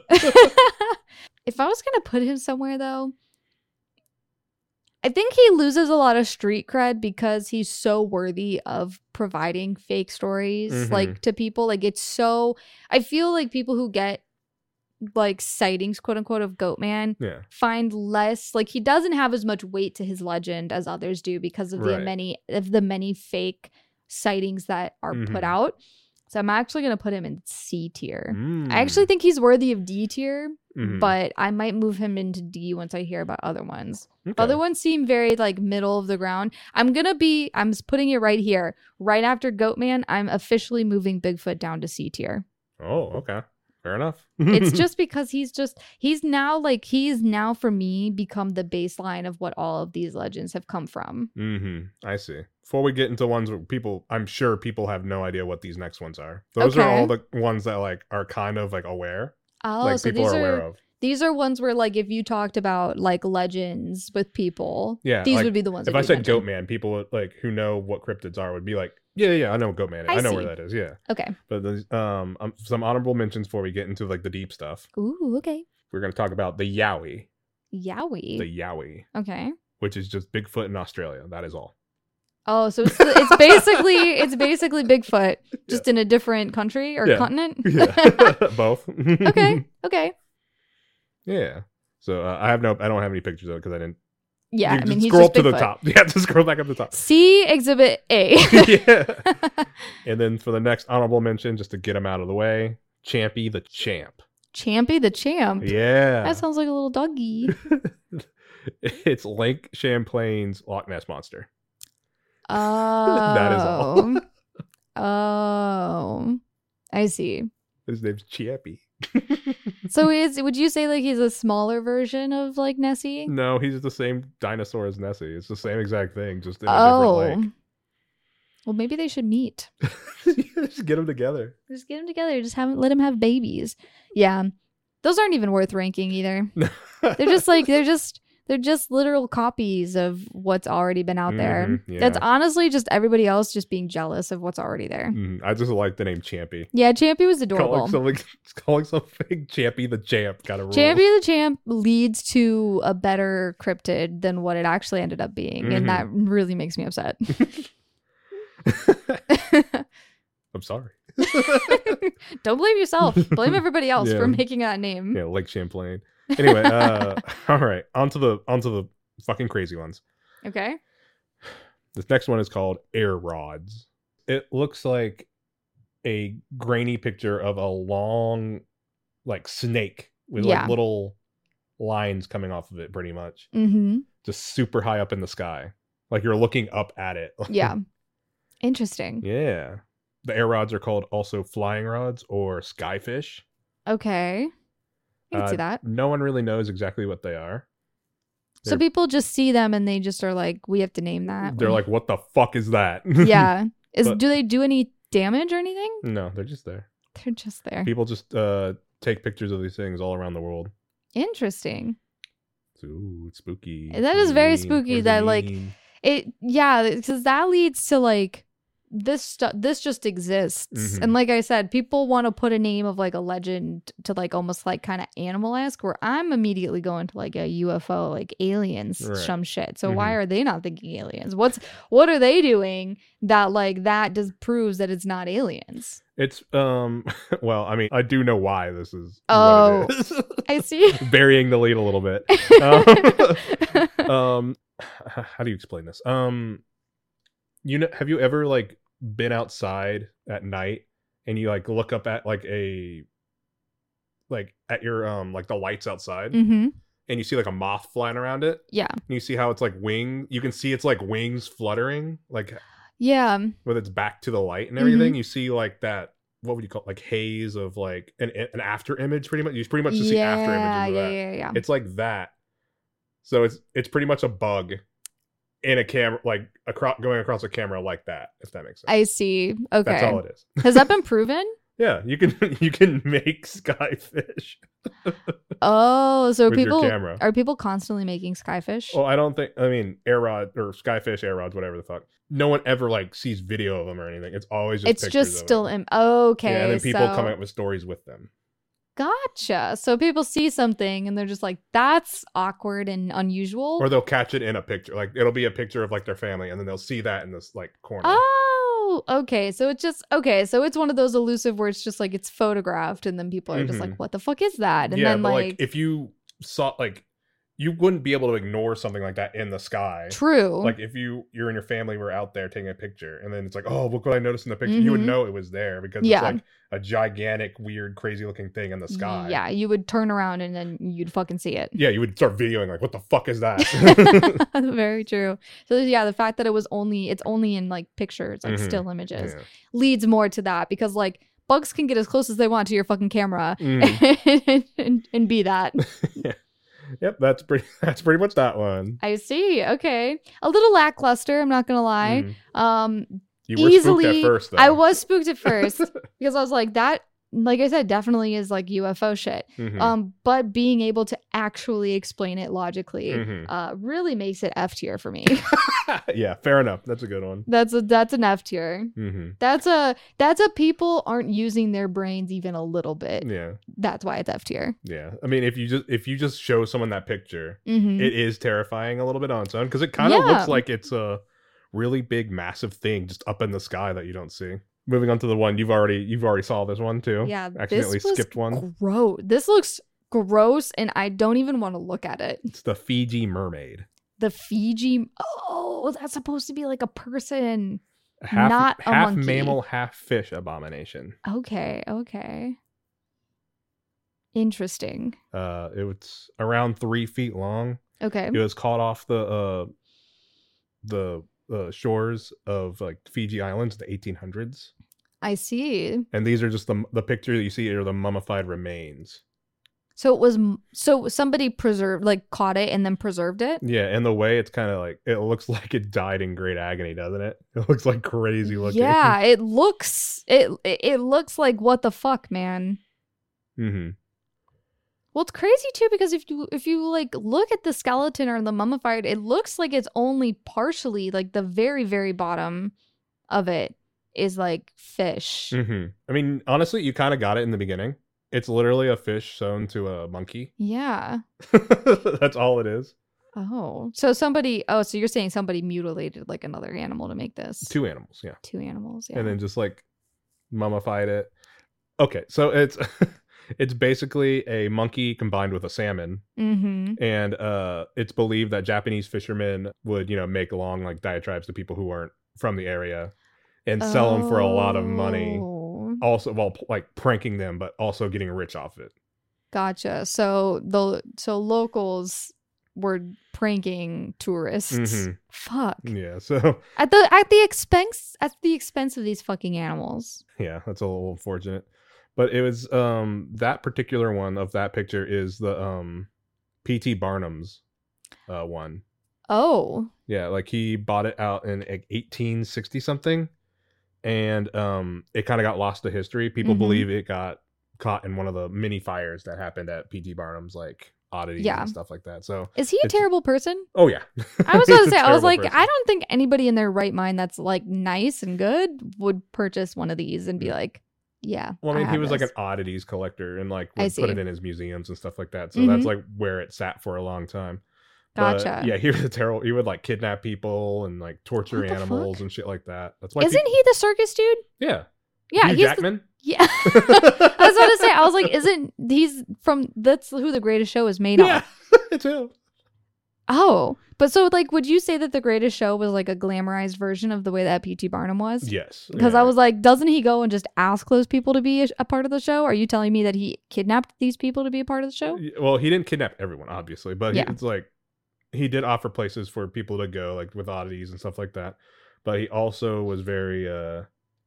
If I was gonna put him somewhere though, I think he loses a lot of street cred because he's so worthy of providing fake stories
Mhm.
like to people. Like it's so, I feel like people who get like sightings, quote unquote, of Goatman
Yeah.
find less, like he doesn't have as much weight to his legend as others do because of the
Right.
many of the many fake sightings that are
Mhm.
put out. So I'm actually gonna put him in C tier.
Mm.
I actually think he's worthy of D tier,
Mhm.
but I might move him into D once I hear about other ones.
Okay.
Other ones seem very like middle of the ground. I'm gonna be, I'm s- putting it right here. Right after Goatman, I'm officially moving Bigfoot down to C tier.
Oh, okay. Fair enough.
It's just because he's just, he's now like, he's now for me become the baseline of what all of these legends have come from.
Mm-hmm. I see. Before we get into ones where people, I'm sure people have no idea what these next ones are. Those are
Okay.
all the ones that like are kind of like aware,
Oh,
like
so
people
these
are aware
are,
of.
these are ones where like if you talked about like legends with people,
Yeah,
these
like,
would be the ones
If
that
I
you'd
said
mention.
Goatman, people would, like who know what cryptids are would be like, yeah, yeah, I know what Goatman is.
I
I, know
see.
where that is. Yeah.
Okay.
But there's um, um some honorable mentions before we get into like the deep stuff.
Ooh, okay.
We're gonna talk about the Yowie,
Yowie.
the Yowie,
Okay.
which is just Bigfoot in Australia. That is all.
Oh, so it's it's basically it's basically Bigfoot, just in a different country or
Yeah.
continent.
Yeah, both.
Okay. Okay.
Yeah. So uh, I have no, I don't have any pictures of it because I didn't.
Yeah.
you
I mean,
just
he's
scroll
just
to the
Bigfoot.
top. Yeah, just scroll back up to the top.
See Exhibit A.
Yeah. And then for the next honorable mention, just to get him out of the way, Champy the Champ.
Champy the Champ.
Yeah.
That sounds like a little doggy.
It's Lake Champlain's Loch Ness Monster.
Oh.
That is all.
Oh. I see.
His name's Champy.
So is would you say like he's a smaller version of like Nessie?
No, he's the same dinosaur as Nessie. It's the same exact thing, just in a
Oh.
different lake.
Well, maybe they should meet.
Just get them together.
Just get them together. Just have let them have babies. Yeah, those aren't even worth ranking either. They're just like they're just they're just literal copies of what's already been out there.
Mhm, yeah.
That's honestly just everybody else just being jealous of what's already there.
Mm, I just like the name Champy.
Yeah, Champy was adorable.
Calling something, calling something Champy the Champ got a rule.
Champy the Champ leads to a better cryptid than what it actually ended up being,
Mhm.
and that really makes me upset.
I'm sorry.
Don't blame yourself. Blame everybody else
Yeah.
for making that name.
Yeah, Lake Champlain. Anyway, uh, all right, onto the onto the fucking crazy ones.
Okay.
This next one is called Air Rods. It looks like a grainy picture of a long, like, snake with
Yeah.
like little lines coming off of it, pretty much.
Mm-hmm.
Just super high up in the sky. Like you're looking up at it.
Yeah. Interesting.
Yeah. The air rods are called also flying rods or skyfish.
Okay. I can
Uh,
see that.
No one really knows exactly what they are.
So
they're-
people just see them and they just are like, we have to name that.
They're like, what the fuck is that?
yeah. Is
But-
do they do any damage or anything?
No, they're just there.
They're just there.
People just uh, take pictures of these things all around the world.
Interesting.
Ooh, it's spooky.
That
What
is
does it
very
mean?
spooky
What does
that,
it
like,
mean?
It yeah, because that leads to like this stuff. This just exists,
Mhm.
and like I said, people want to put a name of like a legend to like almost like kind of animal-esque. Where I'm immediately going to like a U F O, like aliens,
Right.
some shit. So why
Mhm.
are they not thinking aliens? What's what are they doing that like that just proves that it's not aliens?
It's um well, I mean, I do know why this is
Oh.
what it is.
I see.
Burying the lead a little bit. Um, um how do you explain this? Um you know, have you ever like been outside at night and you like look up at like a like at your um like the lights outside
mm-hmm.
and you see like a moth flying around it
Yeah.
and you see how it's like wing you can see it's like wings fluttering like
Yeah.
with its back to the light and everything.
Mm-hmm.
You see like that, what would you call it? Like haze of like an an after image, pretty much. You pretty much just see after
Yeah.
images of
Yeah.
that.
Yeah. Yeah.
It's like that. So it's it's pretty much a bug in a camera, like across going across a camera like that. If that makes sense.
I see. Okay.
That's all it is.
Has that been proven?
Yeah, you can you can make skyfish
Oh, so
with
people
your camera.
are people constantly making skyfish?
Well, I don't think. I mean, air rod or skyfish, air rods, whatever the fuck. No one ever like sees video of them or anything. It's always just
it's
pictures
just
of
still
them.
in. Okay,
Yeah, and then people
so,
come out with stories with them.
Gotcha. So people see something and they're just like, "That's awkward and unusual."
Or they'll catch it in a picture. Like it'll be a picture of like their family, and then they'll see that in this like corner.
Oh, okay. So it's just okay. So it's one of those elusive where it's just like it's photographed, and then people are just like,
Mhm.
"What the fuck is that?" And
yeah,
then
but like,
like,
if you saw like you wouldn't be able to ignore something like that in the sky.
true.
Like if you you and your family were out there taking a picture, and then it's like, oh, look what I noticed in the picture. You would
Mhm.
know it was there because
Yeah.
it's like a gigantic, weird, crazy looking thing in the sky.
Yeah, you would turn around and then you'd fucking see it.
Yeah, you would start videoing like, what the fuck is that?
Very true. So yeah, the fact that it was only it's only in like pictures, like
Mhm.
still images,
Yeah.
leads more to that because like bugs can get as close as they want to your fucking camera
Mm.
and, and be that.
Yeah. Yep, that's pretty. That's pretty much that one.
I see. Okay, a little lackluster. I'm not gonna lie.
Mhm.
Um,
You were spooked
easily,
at first, though.
I was spooked at first because I was like that. Like I said, definitely is like U F O shit.
Mhm.
Um, but being able to actually explain it logically,
Mhm.
uh, really makes it F tier for me.
Yeah, fair enough. That's a good one.
that's a that's an F tier.
Hmm.
That's a that's a people aren't using their brains even a little bit.
Yeah,
That's why it's F tier.
yeah. I mean, if you just if you just show someone that picture,
Mm-hmm.
it is terrifying a little bit on its own because it kind of
Yeah.
looks like it's a really big, massive thing just up in the sky that you don't see. Moving on to the one you've already you've already saw this one too.
Yeah,
accidentally
this was
skipped one.
gross. This looks gross, and I don't even want to look at it.
It's the Fiji mermaid.
The Fiji. Oh, that's supposed to be like a person.
Half,
Not a
half
monkey.
mammal, half fish abomination.
Okay, okay. Interesting.
Uh, it was around three feet long.
Okay.
It was caught off the uh, the uh, shores of like Fiji Islands in the eighteen hundreds,
I see.
and these are just the the picture that you see are the mummified remains.
So it was so somebody preserved like caught it and then preserved it.
Yeah, and the way it's kind of like it looks like it died in great agony, doesn't it? It looks like crazy looking.
Yeah, it looks it it it looks like what the fuck, man.
Mm-hmm.
Well, it's crazy too because if you if you like look at the skeleton or the mummified, it looks like it's only partially like the very very bottom of it is like fish.
Mm-hmm. I mean, honestly, you kind of got it in the beginning. It's literally a fish sewn to a monkey.
Yeah.
That's all it is.
Oh, so somebody. Oh, so you're saying somebody mutilated like another animal to make this?
Two animals, yeah.
Two animals. Yeah.
And then just like mummified it. Okay, so it's it's basically a monkey combined with a salmon.
Mm-hmm.
And uh, it's believed that Japanese fishermen would, you know, make long like diatribes to people who weren't from the area and sell them for a lot of money.
Oh.
Also, while like pranking them, but also getting rich off it.
Gotcha. So the so locals were pranking tourists.
Mm-hmm.
Fuck.
Yeah. So
At the at the expense at the expense of these fucking animals.
yeah, that's a little unfortunate. But it was um that particular one of that picture is the um P T Barnum's uh one.
Oh.
Yeah, like he bought it out in like eighteen sixty something, and um it kind of got lost to history. People
Mhm.
believe it got caught in one of the mini fires that happened at P T Barnum's like oddities
Yeah.
and stuff like that. So
Is he a
It's-
terrible person?
oh yeah.
I was
He's
about to
a
say, I was
terrible
like,
person.
I don't think anybody in their right mind that's like nice and good would purchase one of these and be like, yeah.
Well, I mean, he
have
was like an
this.
oddities collector and like
I
would put
see.
it in his museums and stuff like that. So
Mhm.
that's like where it sat for a long time. But,
Gotcha.
yeah, he was a terrible. He would like kidnap people and like torture
What the
animals
fuck?
and shit like that. That's why.
Isn't
peop-
he the circus dude?
yeah.
Yeah,
Hugh
he's the,
Jackman.
yeah. I was about to say, I was like, isn't he's from that's who The Greatest Show is made
Yeah,
off.
it's him.
Oh. But so like would you say that The Greatest Show was like a glamorized version of the way that P T Barnum was?
Yes,
Because
yeah.
I was like, doesn't he go and just ask those people to be a, a part of the show? Are you telling me that he kidnapped these people to be a part of the show?
Well, he didn't kidnap everyone, obviously, but he,
Yeah.
it's like he did offer places for people to go, like with oddities and stuff like that. But he also was very uh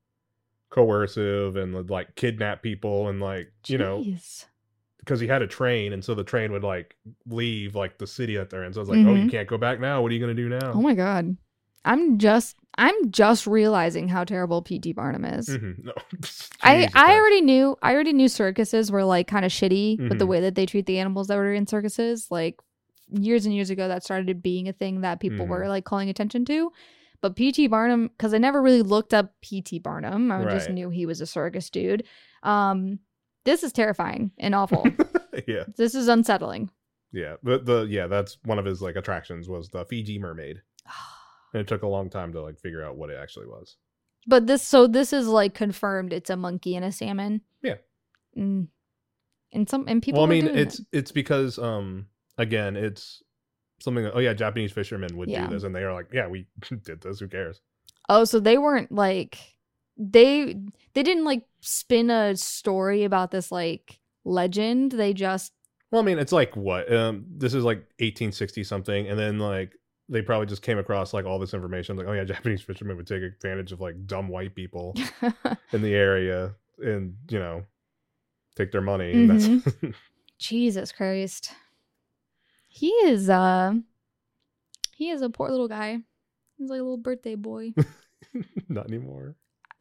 coercive and would like kidnap people and like you know
Jeez.
because he had a train, and so the train would like leave like the city that they're in. So I was like, oh, you
Mhm.
can't go back now. What are you gonna do now?
Oh my god. I'm just I'm just realizing how terrible P T Barnum is.
Mhm. No.
I,
Jesus
I
Christ.
already knew I already knew circuses were like kind of shitty with the
Mhm.
way that they treat the animals that were in circuses. Like years and years ago that started being a thing that people
Mhm.
were like calling attention to. But P T Barnum, because I never really looked up P T Barnum. I just
Right.
knew he was a circus dude. Um this is terrifying and awful.
yeah,
This is unsettling.
yeah, but the yeah, that's one of his like attractions was the Fiji mermaid, and it took a long time to like figure out what it actually was.
But this so this is like confirmed it's a monkey and a salmon.
Yeah.
Mm. And some and people
well, I
were
mean,
doing
it's
it.
it's because um again, it's something that, oh yeah, Japanese fishermen would
Yeah.
do this, and they are like, yeah, we did this. Who cares?
Oh, so they weren't like they they didn't like spin a story about this like legend. They just
Well, I mean, it's like what? Um, this is like eighteen sixty something, and then like they probably just came across like all this information, like, oh yeah, Japanese fishermen would take advantage of like dumb white people in the area, and you know, take their money. And that's
Jesus Christ. He is uh he is a poor little guy. He's like a little birthday boy.
not anymore.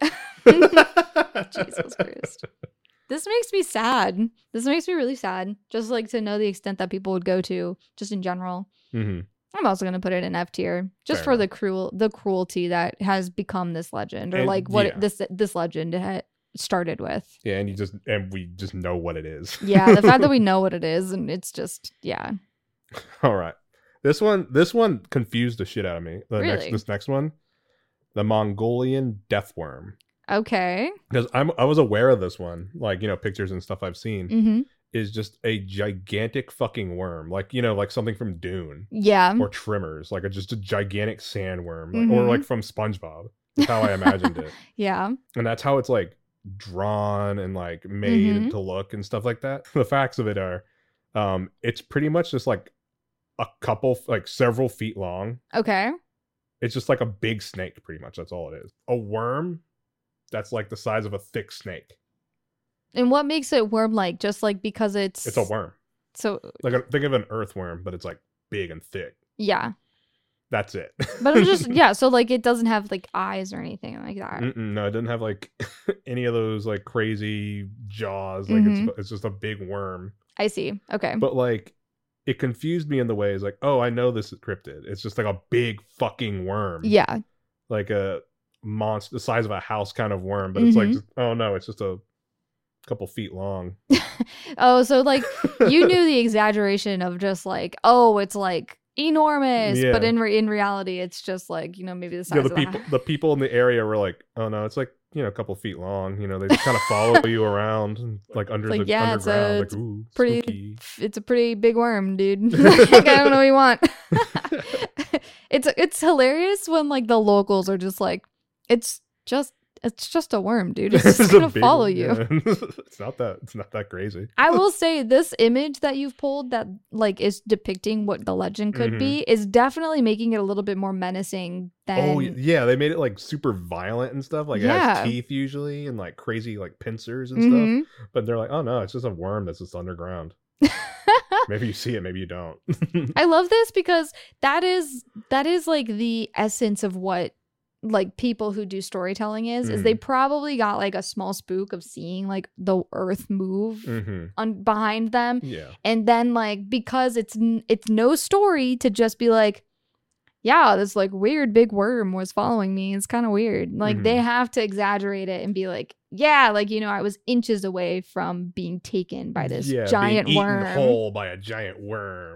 Jesus Christ. This makes me sad. This makes me really sad. Just like to know the extent that people would go to, just in general.
hmm
I'm also gonna put it in F tier, just
Fair
for
enough.
the cruel, the cruelty that has become this legend, or
And-
like what
yeah.
it, this this legend ha- started with.
Yeah, and you just and we just know what it is.
Yeah, the fact that we know what it is, and it's just yeah.
All right, this one this one confused the shit out of me. The next
Really?
this next one, the Mongolian death worm.
Okay.
Because I'm I was aware of this one, like you know pictures and stuff I've seen.
Mm-hmm.
Is just a gigantic fucking worm, like you know, like something from Dune
Yeah.
or Tremors, like a just a gigantic sandworm, like, or
Mhm.
like from SpongeBob. That's how I imagined it,
Yeah.
and that's how it's like drawn and like made
Mhm.
to look and stuff like that. The facts of it are, um, it's pretty much just like a couple, like several feet long.
Okay.
It's just like a big snake, pretty much. That's all it is. A worm that's like the size of a thick snake.
And what makes it worm-like? Just like because it's
It's a worm.
So
Like a, think of an earthworm, but it's like big and thick.
yeah,
That's it.
but I'm just yeah. So like it doesn't have like eyes or anything like that.
Mm-mm, no, it doesn't have like any of those like crazy jaws. Like
Mhm.
it's it's just a big worm.
I see. Okay.
But like it confused me in the way is like, oh, I know this is cryptid. It's just like a big fucking worm.
Yeah.
Like a monster, the size of a house kind of worm. But it's like,
Mhm.
just, oh no, it's just a couple feet long.
Oh, so like you knew the exaggeration of just like, oh, it's like enormous, but
Yeah.
in re- in reality, it's just like you know maybe the size
Yeah, the
of
people
the
the people in the area were like, oh no, it's like you know, a couple feet long. You know, they just kind of follow you around, like under
Like,
the
yeah, it's
underground.
a-
like,
it's
ooh,
pretty
spooky.
it's a pretty big worm, dude. Like, I don't know what you want. it's it's hilarious when like the locals are just like, it's just it's just a worm, dude. It's just
It's a
gonna
big
follow
one,
you.
yeah. It's not that. It's not that crazy.
I will say this image that you've pulled that like is depicting what the legend could
Mhm.
be is definitely making it a little bit more menacing than
Oh y- yeah, they made it like super violent and stuff. Like it
Yeah.
has teeth usually and like crazy like pincers and
Mhm.
stuff. But they're like, oh no, it's just a worm that's just underground. Maybe you see it, maybe you don't.
I love this because that is that is like the essence of what like people who do storytelling is is they probably got like a small spook of seeing like the earth move
hmm
on behind them,
Yeah.
and then like because it's n- it's no story to just be like, yeah, this like weird big worm was following me. It's kind of weird. Like they have to exaggerate it and be like, yeah, like, you know, I was inches away from being taken by this
yeah,
giant
being eaten
worm.
whole by a giant worm.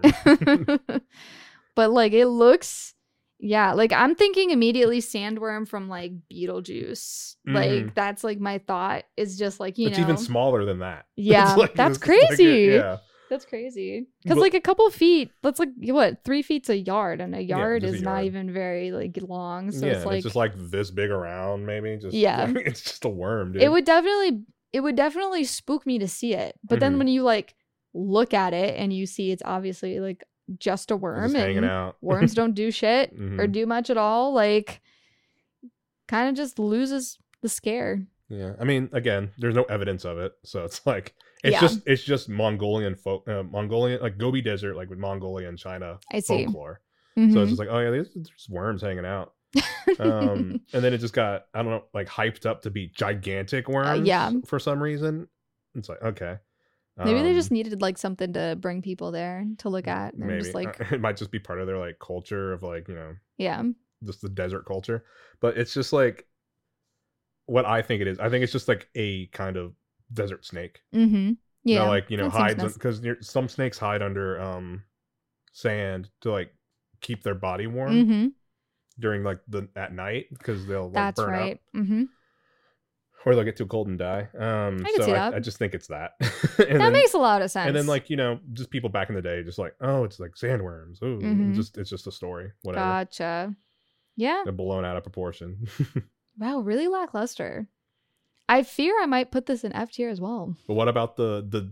But like it looks, yeah, like I'm thinking immediately sandworm from like Beetlejuice.
Mhm.
Like that's like my thought is just like, you
It's
know,
even smaller than that.
yeah,
It's like-
that's
it's like a-
crazy.
yeah.
That's crazy. Because
But-
like a couple feet, that's like what, three feet's a yard, and a yard
just a
is not
yard.
even very like long. So
yeah,
it's
and
like,
it's just like this big around, maybe. Just
Yeah.
like, it's just a worm, dude.
it would definitely, it would definitely spook me to see it. But then
Mhm.
when you like look at it and you see it's obviously like just a
It's
worm,
just hanging
and
out.
worms don't do shit or
Mhm.
do much at all, like kind of just loses the scare.
Yeah, I mean, again, there's no evidence of it, so it's like it's
Yeah.
just it's just Mongolian folk, uh, Mongolian like Gobi Desert, like with Mongolia and China
I see.
folklore. So
Mhm.
it's just like, oh yeah, there's, there's worms hanging out. Um, and then it just got I don't know, like hyped up to be gigantic worms.
Uh, yeah.
for some reason. It's like okay,
Maybe they
Um,
just needed like something to bring people there to look at. And
maybe
just like,
it might just be part of their like culture of like you know
yeah.
just the desert culture, but it's just like what I think it is. I think it's just like a kind of desert snake.
Mm-hmm. Yeah.
That, like you know
that seems
hides
nice.
because some snakes hide under um sand to like keep their body warm
Mm-hmm.
during like the at night because they'll like
That's
burn
right.
up
Mm-hmm.
or they'll get too cold and die. Um,
I can
so
see
I,
that.
I just think it's that.
That
and then,
makes a lot of sense.
and then like you know just people back in the day just like oh it's like sandworms. Ooh,
Mhm.
just it's just a story. Whatever.
Gotcha. Yeah.
They're blown out of proportion.
Wow. Really lackluster. I fear I might put this in F tier as well.
But what about the the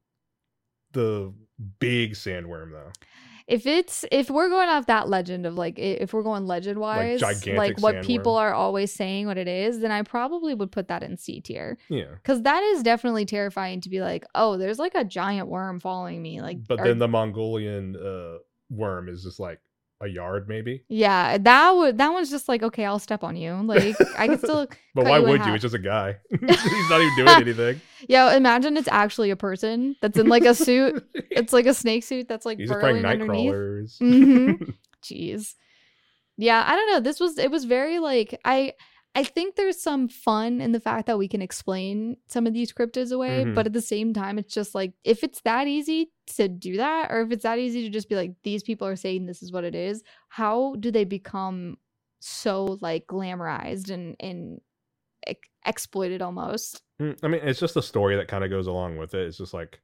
the big sandworm though?
If it's if we're going off that legend of like i- if we're going legend wise, like,
gigantic
what
sandworm.
people are always saying what it is, then I probably would put that in C tier.
Yeah.
Because that is definitely terrifying to be like, oh, there's like a giant worm following me. Like,
But
are-
then the Mongolian uh, worm is just like a yard, maybe.
yeah, that would that one's just like, okay, I'll step on you. Like, I could still.
But
cut
why
you in
would you?
half.
It's just a guy. He's not even doing anything.
Yeah, imagine it's actually a person that's in like a suit. It's like a snake suit that's like
He's just playing
burrowing
night
underneath.
crawlers.
Mhm. Jeez. Yeah, I don't know. This was it was very like I I think there's some fun in the fact that we can explain some of these cryptids away,
Mhm.
but at the same time, it's just like if it's that easy to do that, or if it's that easy to just be like, these people are saying this is what it is, how do they become so like glamorized and and ex- exploited almost?
Mm, I mean, it's just a story that kind of goes along with it. It's just like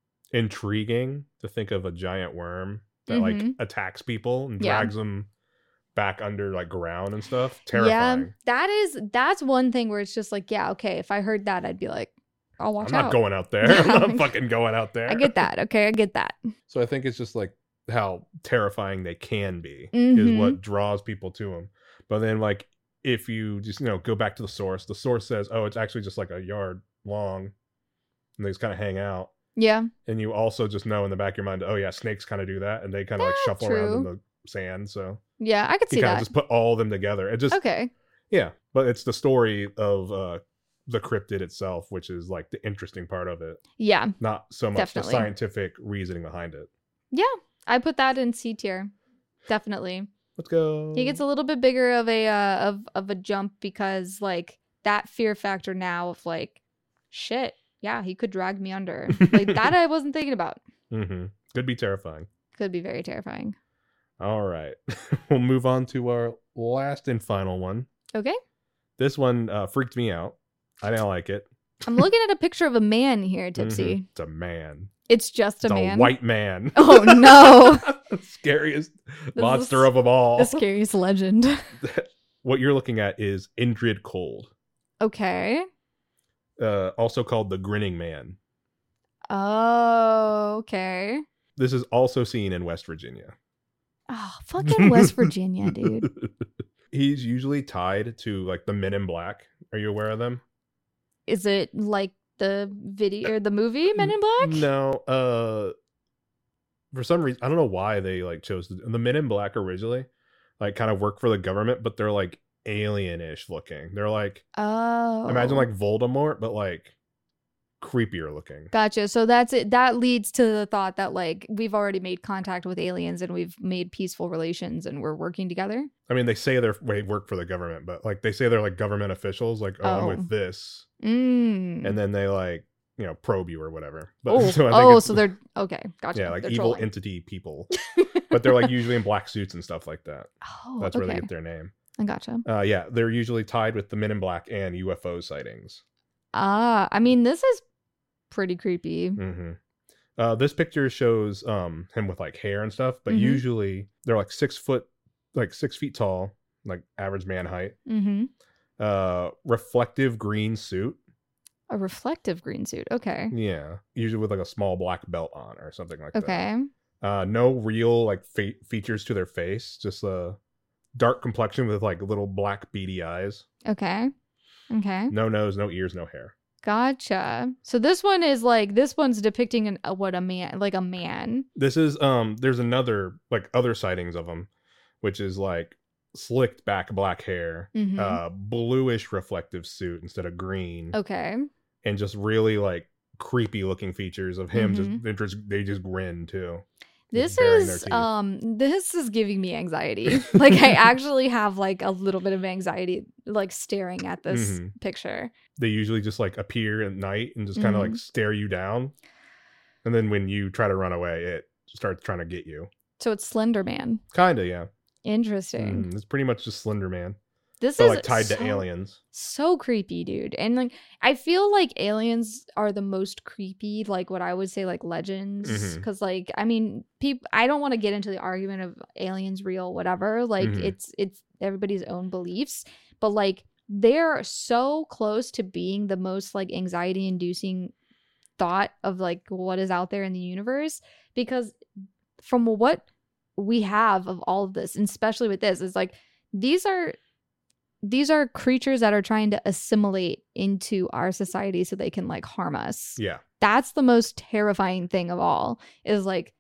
intriguing to think of a giant worm that like
Mhm.
attacks people and
Yeah.
drags them back under like ground and stuff.
Yeah,
Terrifying.
that is that's one thing where it's just like, yeah, okay, if I heard that, I'd be like, I'll watch
I'm not
out.
going out there.
Yeah.
I'm not fucking going out there.
I get that. Okay, I get that.
So I think it's just like how terrifying they can be
Mhm.
is what draws people to them. But then like if you just you know go back to the source, the source says, oh, it's actually just like a yard long, and they just kind of hang out.
Yeah.
And you also just know in the back of your mind, oh yeah, snakes kind of do that, and they kind of like
Yeah,
shuffle around in
true.
the sand. So
Yeah, I could
you
see
kind of
that.
just put all of them together. It just
Okay.
yeah, but it's the story of uh the cryptid itself, which is like the interesting part of it,
Yeah.
not so much
Definitely.
the scientific reasoning behind it.
Yeah. I put that in C tier. Definitely.
Let's go.
He gets a little bit bigger of a uh, of of a jump because like that fear factor now of like shit. Yeah, he could drag me under. Like that I wasn't thinking about.
Mm-hmm. Could be terrifying.
Could be very terrifying.
All right. We'll move on to our last and final one.
Okay.
This one uh, freaked me out. I didn't like it.
I'm looking at a picture of a man here, Tipsy.
Mm-hmm. It's a man.
It's just a
it's
man.
A white man.
Oh no!
Scariest
This
monster
is
of them all.
The scariest legend.
What you're looking at is Indrid Cold.
Okay.
Uh, also called the Grinning Man.
Oh, okay.
This is also seen in West Virginia.
Oh, fucking West Virginia, dude.
He's usually tied to like the Men in Black. Are you aware of them?
Is it like the video or the movie Men in Black?
No. Uh, for some reason, I don't know why they like chose to, the Men in Black originally, like kind of work for the government, but they're like alien-ish looking. They're like,
Oh,
imagine like Voldemort, but like creepier looking.
Gotcha. So that's it. That leads to the thought that like we've already made contact with aliens and we've made peaceful relations and we're working together.
I mean, they say they're they work for the government, but like they say they're like government officials. Like, oh, I'm
Oh.
with this,
Mm.
and then they like you know probe you or whatever. But
Oh,
so I think
oh
it's-
so they're okay. Gotcha.
yeah, like
They're
evil
trolling.
entity people, but they're like usually in black suits and stuff like that.
Oh,
That's where
okay.
they get their name.
I gotcha.
Uh, yeah, they're usually tied with the Men in Black and U F O sightings.
Ah, I mean, this is pretty creepy.
hmm Uh, this picture shows um him with like hair and stuff, but
Mhm.
usually they're like six foot, like six feet tall, like average man height.
Mm-hmm.
Uh, reflective green suit.
A reflective green suit. Okay.
Yeah, usually with like a small black belt on or something like
Okay.
that. Uh, no real like fa- features to their face, just a dark complexion with like little black beady eyes.
Okay. Okay.
No nose, no ears, no hair.
Gotcha. So this one is like this one's depicting an, a, what a man like a man.
This is um. There's another like other sightings of him, which is like slicked back black hair,
Mhm.
uh, bluish reflective suit instead of green,
Okay.
and just really like creepy looking features of him.
Mhm.
Just they just they just grin too.
This
baring their
is
teeth.
um this is giving me anxiety. Like I actually have like a little bit of anxiety like staring at this
Mhm.
picture.
They usually just like appear at night and just kind of
Mhm.
like stare you down, and then when you try to run away, it starts trying to get you.
So it's Slender Man.
Kinda, yeah.
Interesting.
Mhm. It's pretty much just Slender Man,
This
but
is
like tied
so,
to aliens.
so creepy, dude. And like I feel like aliens are the most creepy, like what I would say like legends.
Mhm.
Because like I mean, people I don't want to get into the argument of aliens real, whatever. Like
Mhm.
it's it's everybody's own beliefs. But like they're so close to being the most like anxiety inducing thought of like what is out there in the universe. Because from what we have of all of this, and especially with this, is like these are these are creatures that are trying to assimilate into our society so they can like harm us.
Yeah.
That's the most terrifying thing of all, is like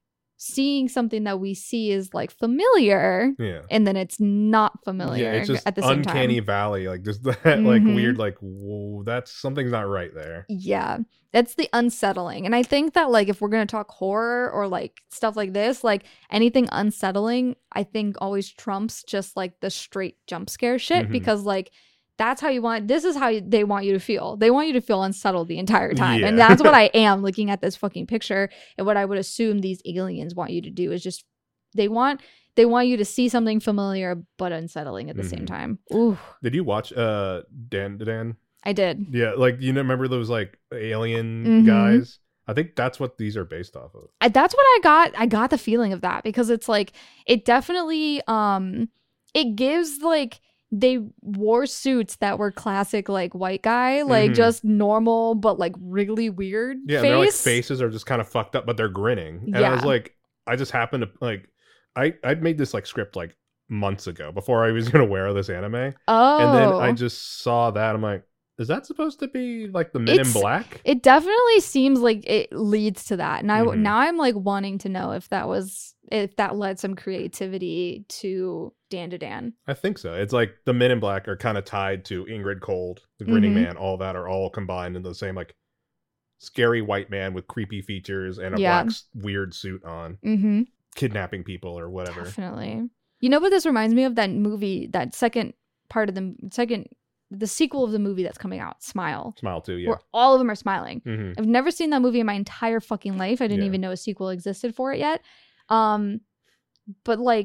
seeing something that we see is like familiar
Yeah.
and then it's not familiar
Yeah, it's just
at the same
uncanny
time.
valley, like just that like
Mhm.
weird, like whoa, that's something's not right there.
Yeah, that's the unsettling. And I think that like if we're going to talk horror or like stuff like this, like anything unsettling, I think always trumps just like the straight jump scare shit.
Mhm.
Because like that's how you want, this is how you- they want you to feel. They want you to feel unsettled the entire time. And
Yeah.
that's what I am looking at this fucking picture. And what I would assume these aliens want you to do is just, they want, they want you to see something familiar but unsettling at the same
Mhm.
time. Ooh,
Did you watch uh Dan Dan?
I did.
Yeah, like you know, remember those like alien
Mhm.
guys? I think that's what these are based off of.
I, that's what I got. I got the feeling of that because it's like it definitely um it gives like they wore suits that were classic like white guy, like
Mhm.
just normal but like really weird
Yeah,
face.
and their like faces are just kind of fucked up, but they're grinning. And I was
Yeah.
like, I just happened to like, I I'd made this like script like months ago before I was gonna wear this anime,
Oh,
and then I just saw that. I'm like, is that supposed to be like the Men
It's-
in Black?
it definitely seems like it leads to that, and I
Mhm.
now I'm like wanting to know if that was if that led some creativity to Dan to Dan.
I think so. It's like the Men in Black are kind of tied to Ingrid Cold, the Grinning
Mhm.
Man, all that are all combined in the same like scary white man with creepy features and a
Yeah.
black s- weird suit on,
Mm-hmm.
kidnapping people or whatever.
Definitely. You know what this reminds me of? That movie, that second part of the second, the sequel of the movie that's coming out, Smile,
Smile too, yeah.
where all of them are smiling.
hmm
I've never seen that movie in my entire fucking life. I didn't
Yeah.
even know a sequel existed for it yet. Um, but like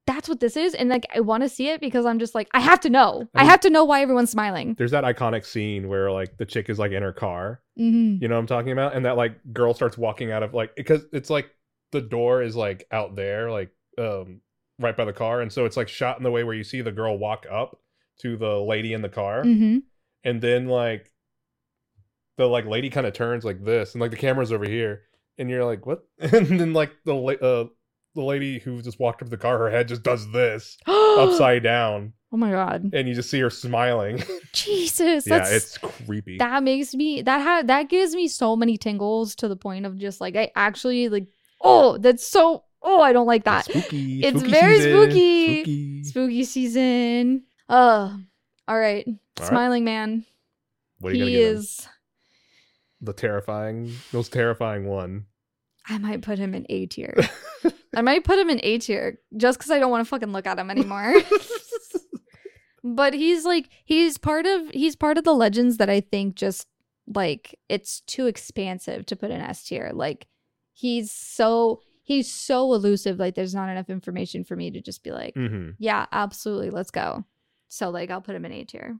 that's what this is. And like, I want to see it because I'm just like, I have to know.
I
I
mean,
have to know why everyone's smiling.
There's that iconic scene where like the chick is like in her car.
Mm-hmm.
You know what I'm talking about? And that like girl starts walking out of like, because it's like the door is like out there, like um right by the car. And so it's like shot in the way where you see the girl walk up to the lady in the car.
Mm-hmm.
And then like the like lady kind of turns like this and like the camera's over here. And you're like, what? And then like the la- uh, the lady who just walked up to the car, her head just does this upside down.
Oh my God.
And you just see her smiling.
Jesus.
Yeah,
That's,
it's creepy.
that makes me, that ha- that gives me so many tingles to the point of just like, I actually like, oh, that's so, oh, I don't like that.
It's spooky.
It's
spooky
very
season.
spooky.
Spooky.
Spooky season. Uh, all right.
All
Smiling man.
What are you
He
gonna give him?
is,
The terrifying, most terrifying one.
I might put him in A tier. I might put him in A tier just because I don't want to fucking look at him anymore. But he's like, he's part of, he's part of the legends that I think just like, it's too expansive to put in S tier. Like, he's so, he's so elusive. Like, there's not enough information for me to just be like,
Mm-hmm.
yeah, absolutely, let's go. So, like, I'll put him in A tier.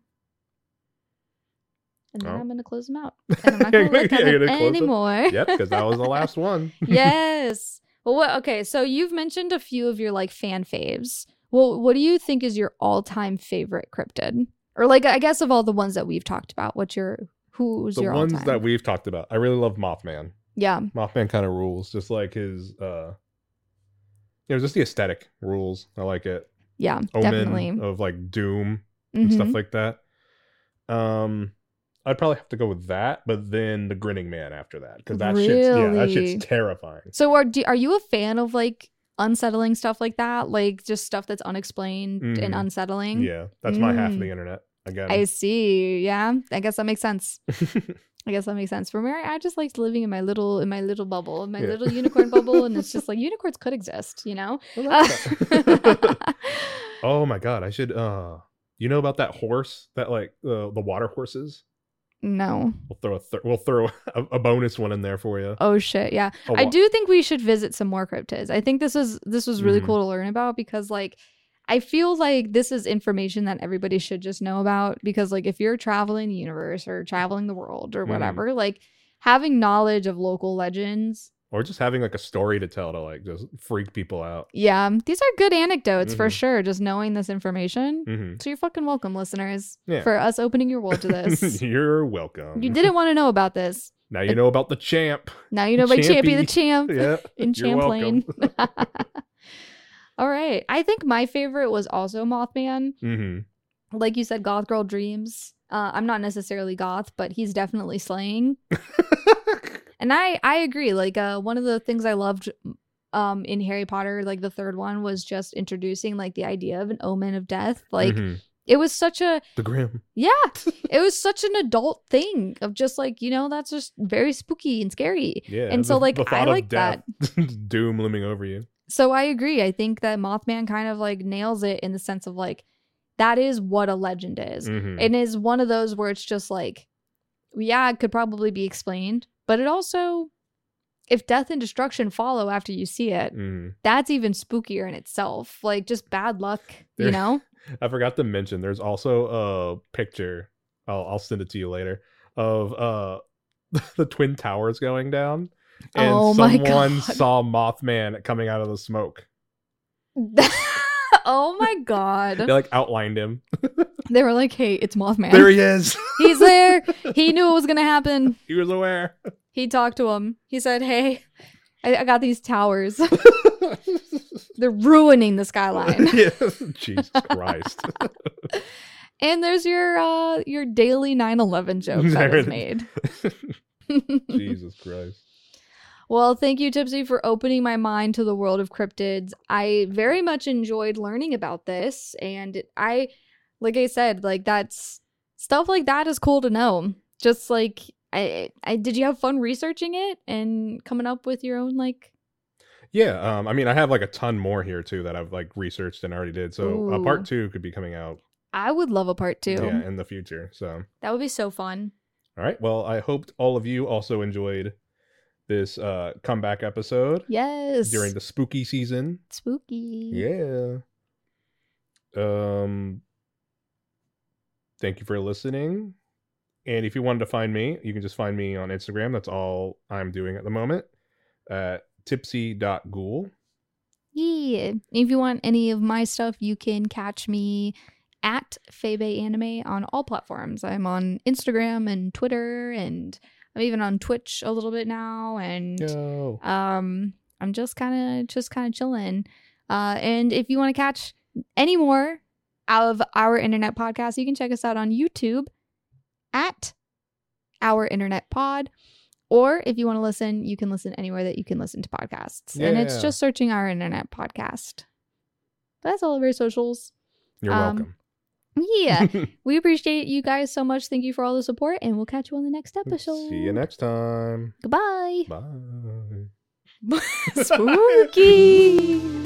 And then
Oh.
I'm going to close him out. And I'm not going to look at
You're
him
gonna close him?
anymore.
Yep, because that was the last one.
Yes. Well, what, okay, so you've mentioned a few of your like fan faves. Well, what do you think is your all-time favorite cryptid? Or like, I guess of all the ones that we've talked about, what's your, who's
The
your
ones
all-time?
that we've talked about. I really love Mothman.
Yeah.
Mothman kind of rules. Just like his, uh, you know, just the aesthetic rules. I like it.
Yeah,
Omen
definitely.
of like doom and
Mhm.
stuff like that. Um, I'd probably have to go with that, but then the Grinning Man after that, because that shit's yeah, that
Really?
shit's terrifying.
So are, do, are you a fan of like unsettling stuff like that? Like just stuff that's unexplained and
Mhm.
unsettling?
Yeah, that's my half of
Mm.
the internet. Again,
I see. Yeah, I guess that makes sense. I guess that makes sense. For me, I just like living in my little in my little bubble, in my
Yeah.
little unicorn bubble, and it's just like unicorns could exist, you know?
Well, that's not- Oh my god, I should. Uh, you know about that horse? That like uh, the water horses?
No.
We'll throw a th- we'll throw a, a bonus one in there for you.
Oh shit, yeah.
A
I
wa-
do think we should visit some more cryptids. I think this was this was really
Mhm.
cool to learn about because like I feel like this is information that everybody should just know about because like if you're traveling the universe or traveling the world or
Mhm.
whatever, like having knowledge of local legends.
Or just having like a story to tell to like just freak people out.
Yeah, these are good anecdotes for
Mhm.
sure. Just knowing this information.
Mm-hmm.
So you're fucking welcome, listeners,
Yeah.
for us opening your world to this.
You're welcome.
You didn't want to know about this.
Now you know about the champ.
Now you know about Champy the
Champy.
Champ
Yeah.
in
you're
Champlain.
welcome.
All right. I think my favorite was also Mothman.
Mm-hmm.
Like you said, Goth Girl Dreams. Uh, I'm not necessarily goth, but he's definitely slaying. And I, I agree. Like uh, one of the things I loved um, in Harry Potter, like the third one, was just introducing like the idea of an omen of death. Like
Mhm.
it was such a
The Grim.
yeah, it was such an adult thing of just like, you know, that's just very spooky and scary.
Yeah.
And so,
the-
like,
the
I
thought of
like that.
death, doom looming over you.
So I agree. I think that Mothman kind of like nails it in the sense of like that is what a legend is.
Mhm.
It is one of those where it's just like, yeah, it could probably be explained, but it also, if death and destruction follow after you see it,
Mhm.
that's even spookier in itself. Like just bad luck, you
There-
know?
I forgot to mention there's also a picture. I'll I'll send it to you later of uh the Twin Towers going down. And
Oh my
someone
God.
saw Mothman coming out of the smoke.
Oh my God.
They like outlined him.
They were like, hey, it's Mothman.
There he is.
He's there. He knew it was going to happen.
He was aware.
He talked to him. He said, hey, I, I got these towers. They're ruining the skyline.
Yeah. Jesus Christ.
And there's your uh your daily nine eleven joke that
There
is
it
made.
Jesus Christ.
Well, thank you, Tipsy, for opening my mind to the world of cryptids. I very much enjoyed learning about this. And I, like I said, like that's stuff like that is cool to know. Just like, I, I did you have fun researching it and coming up with your own, like,
Yeah, um, I mean, I have like a ton more here too that I've like researched and already did. So a
Ooh.
part two could be coming out,
I would love a part two.
yeah, in the future. So,
That would be so fun.
all right. Well, I hoped all of you also enjoyed this uh comeback episode
Yes.
during the spooky season.
Spooky.
Yeah. Um, thank you for listening. And if you wanted to find me, you can just find me on Instagram. That's all I'm doing at the moment. At tipsy dot ghoul.
Yeah. If you want any of my stuff, you can catch me at Febe Anime on all platforms. I'm on Instagram and Twitter, and I'm even on Twitch a little bit now. And
Yo.
um, I'm just kind of just kind of chilling. Uh, and if you want to catch any more of our internet podcast, you can check us out on YouTube at Our Internet Pod. Or if you want to listen, you can listen anywhere that you can listen to podcasts.
Yeah.
And it's just searching Our Internet Podcast. That's all of our socials.
You're
Um,
welcome.
Yeah. We appreciate you guys so much. Thank you for all the support, and we'll catch you on the next episode.
See you next time.
Goodbye.
Bye.
Spooky.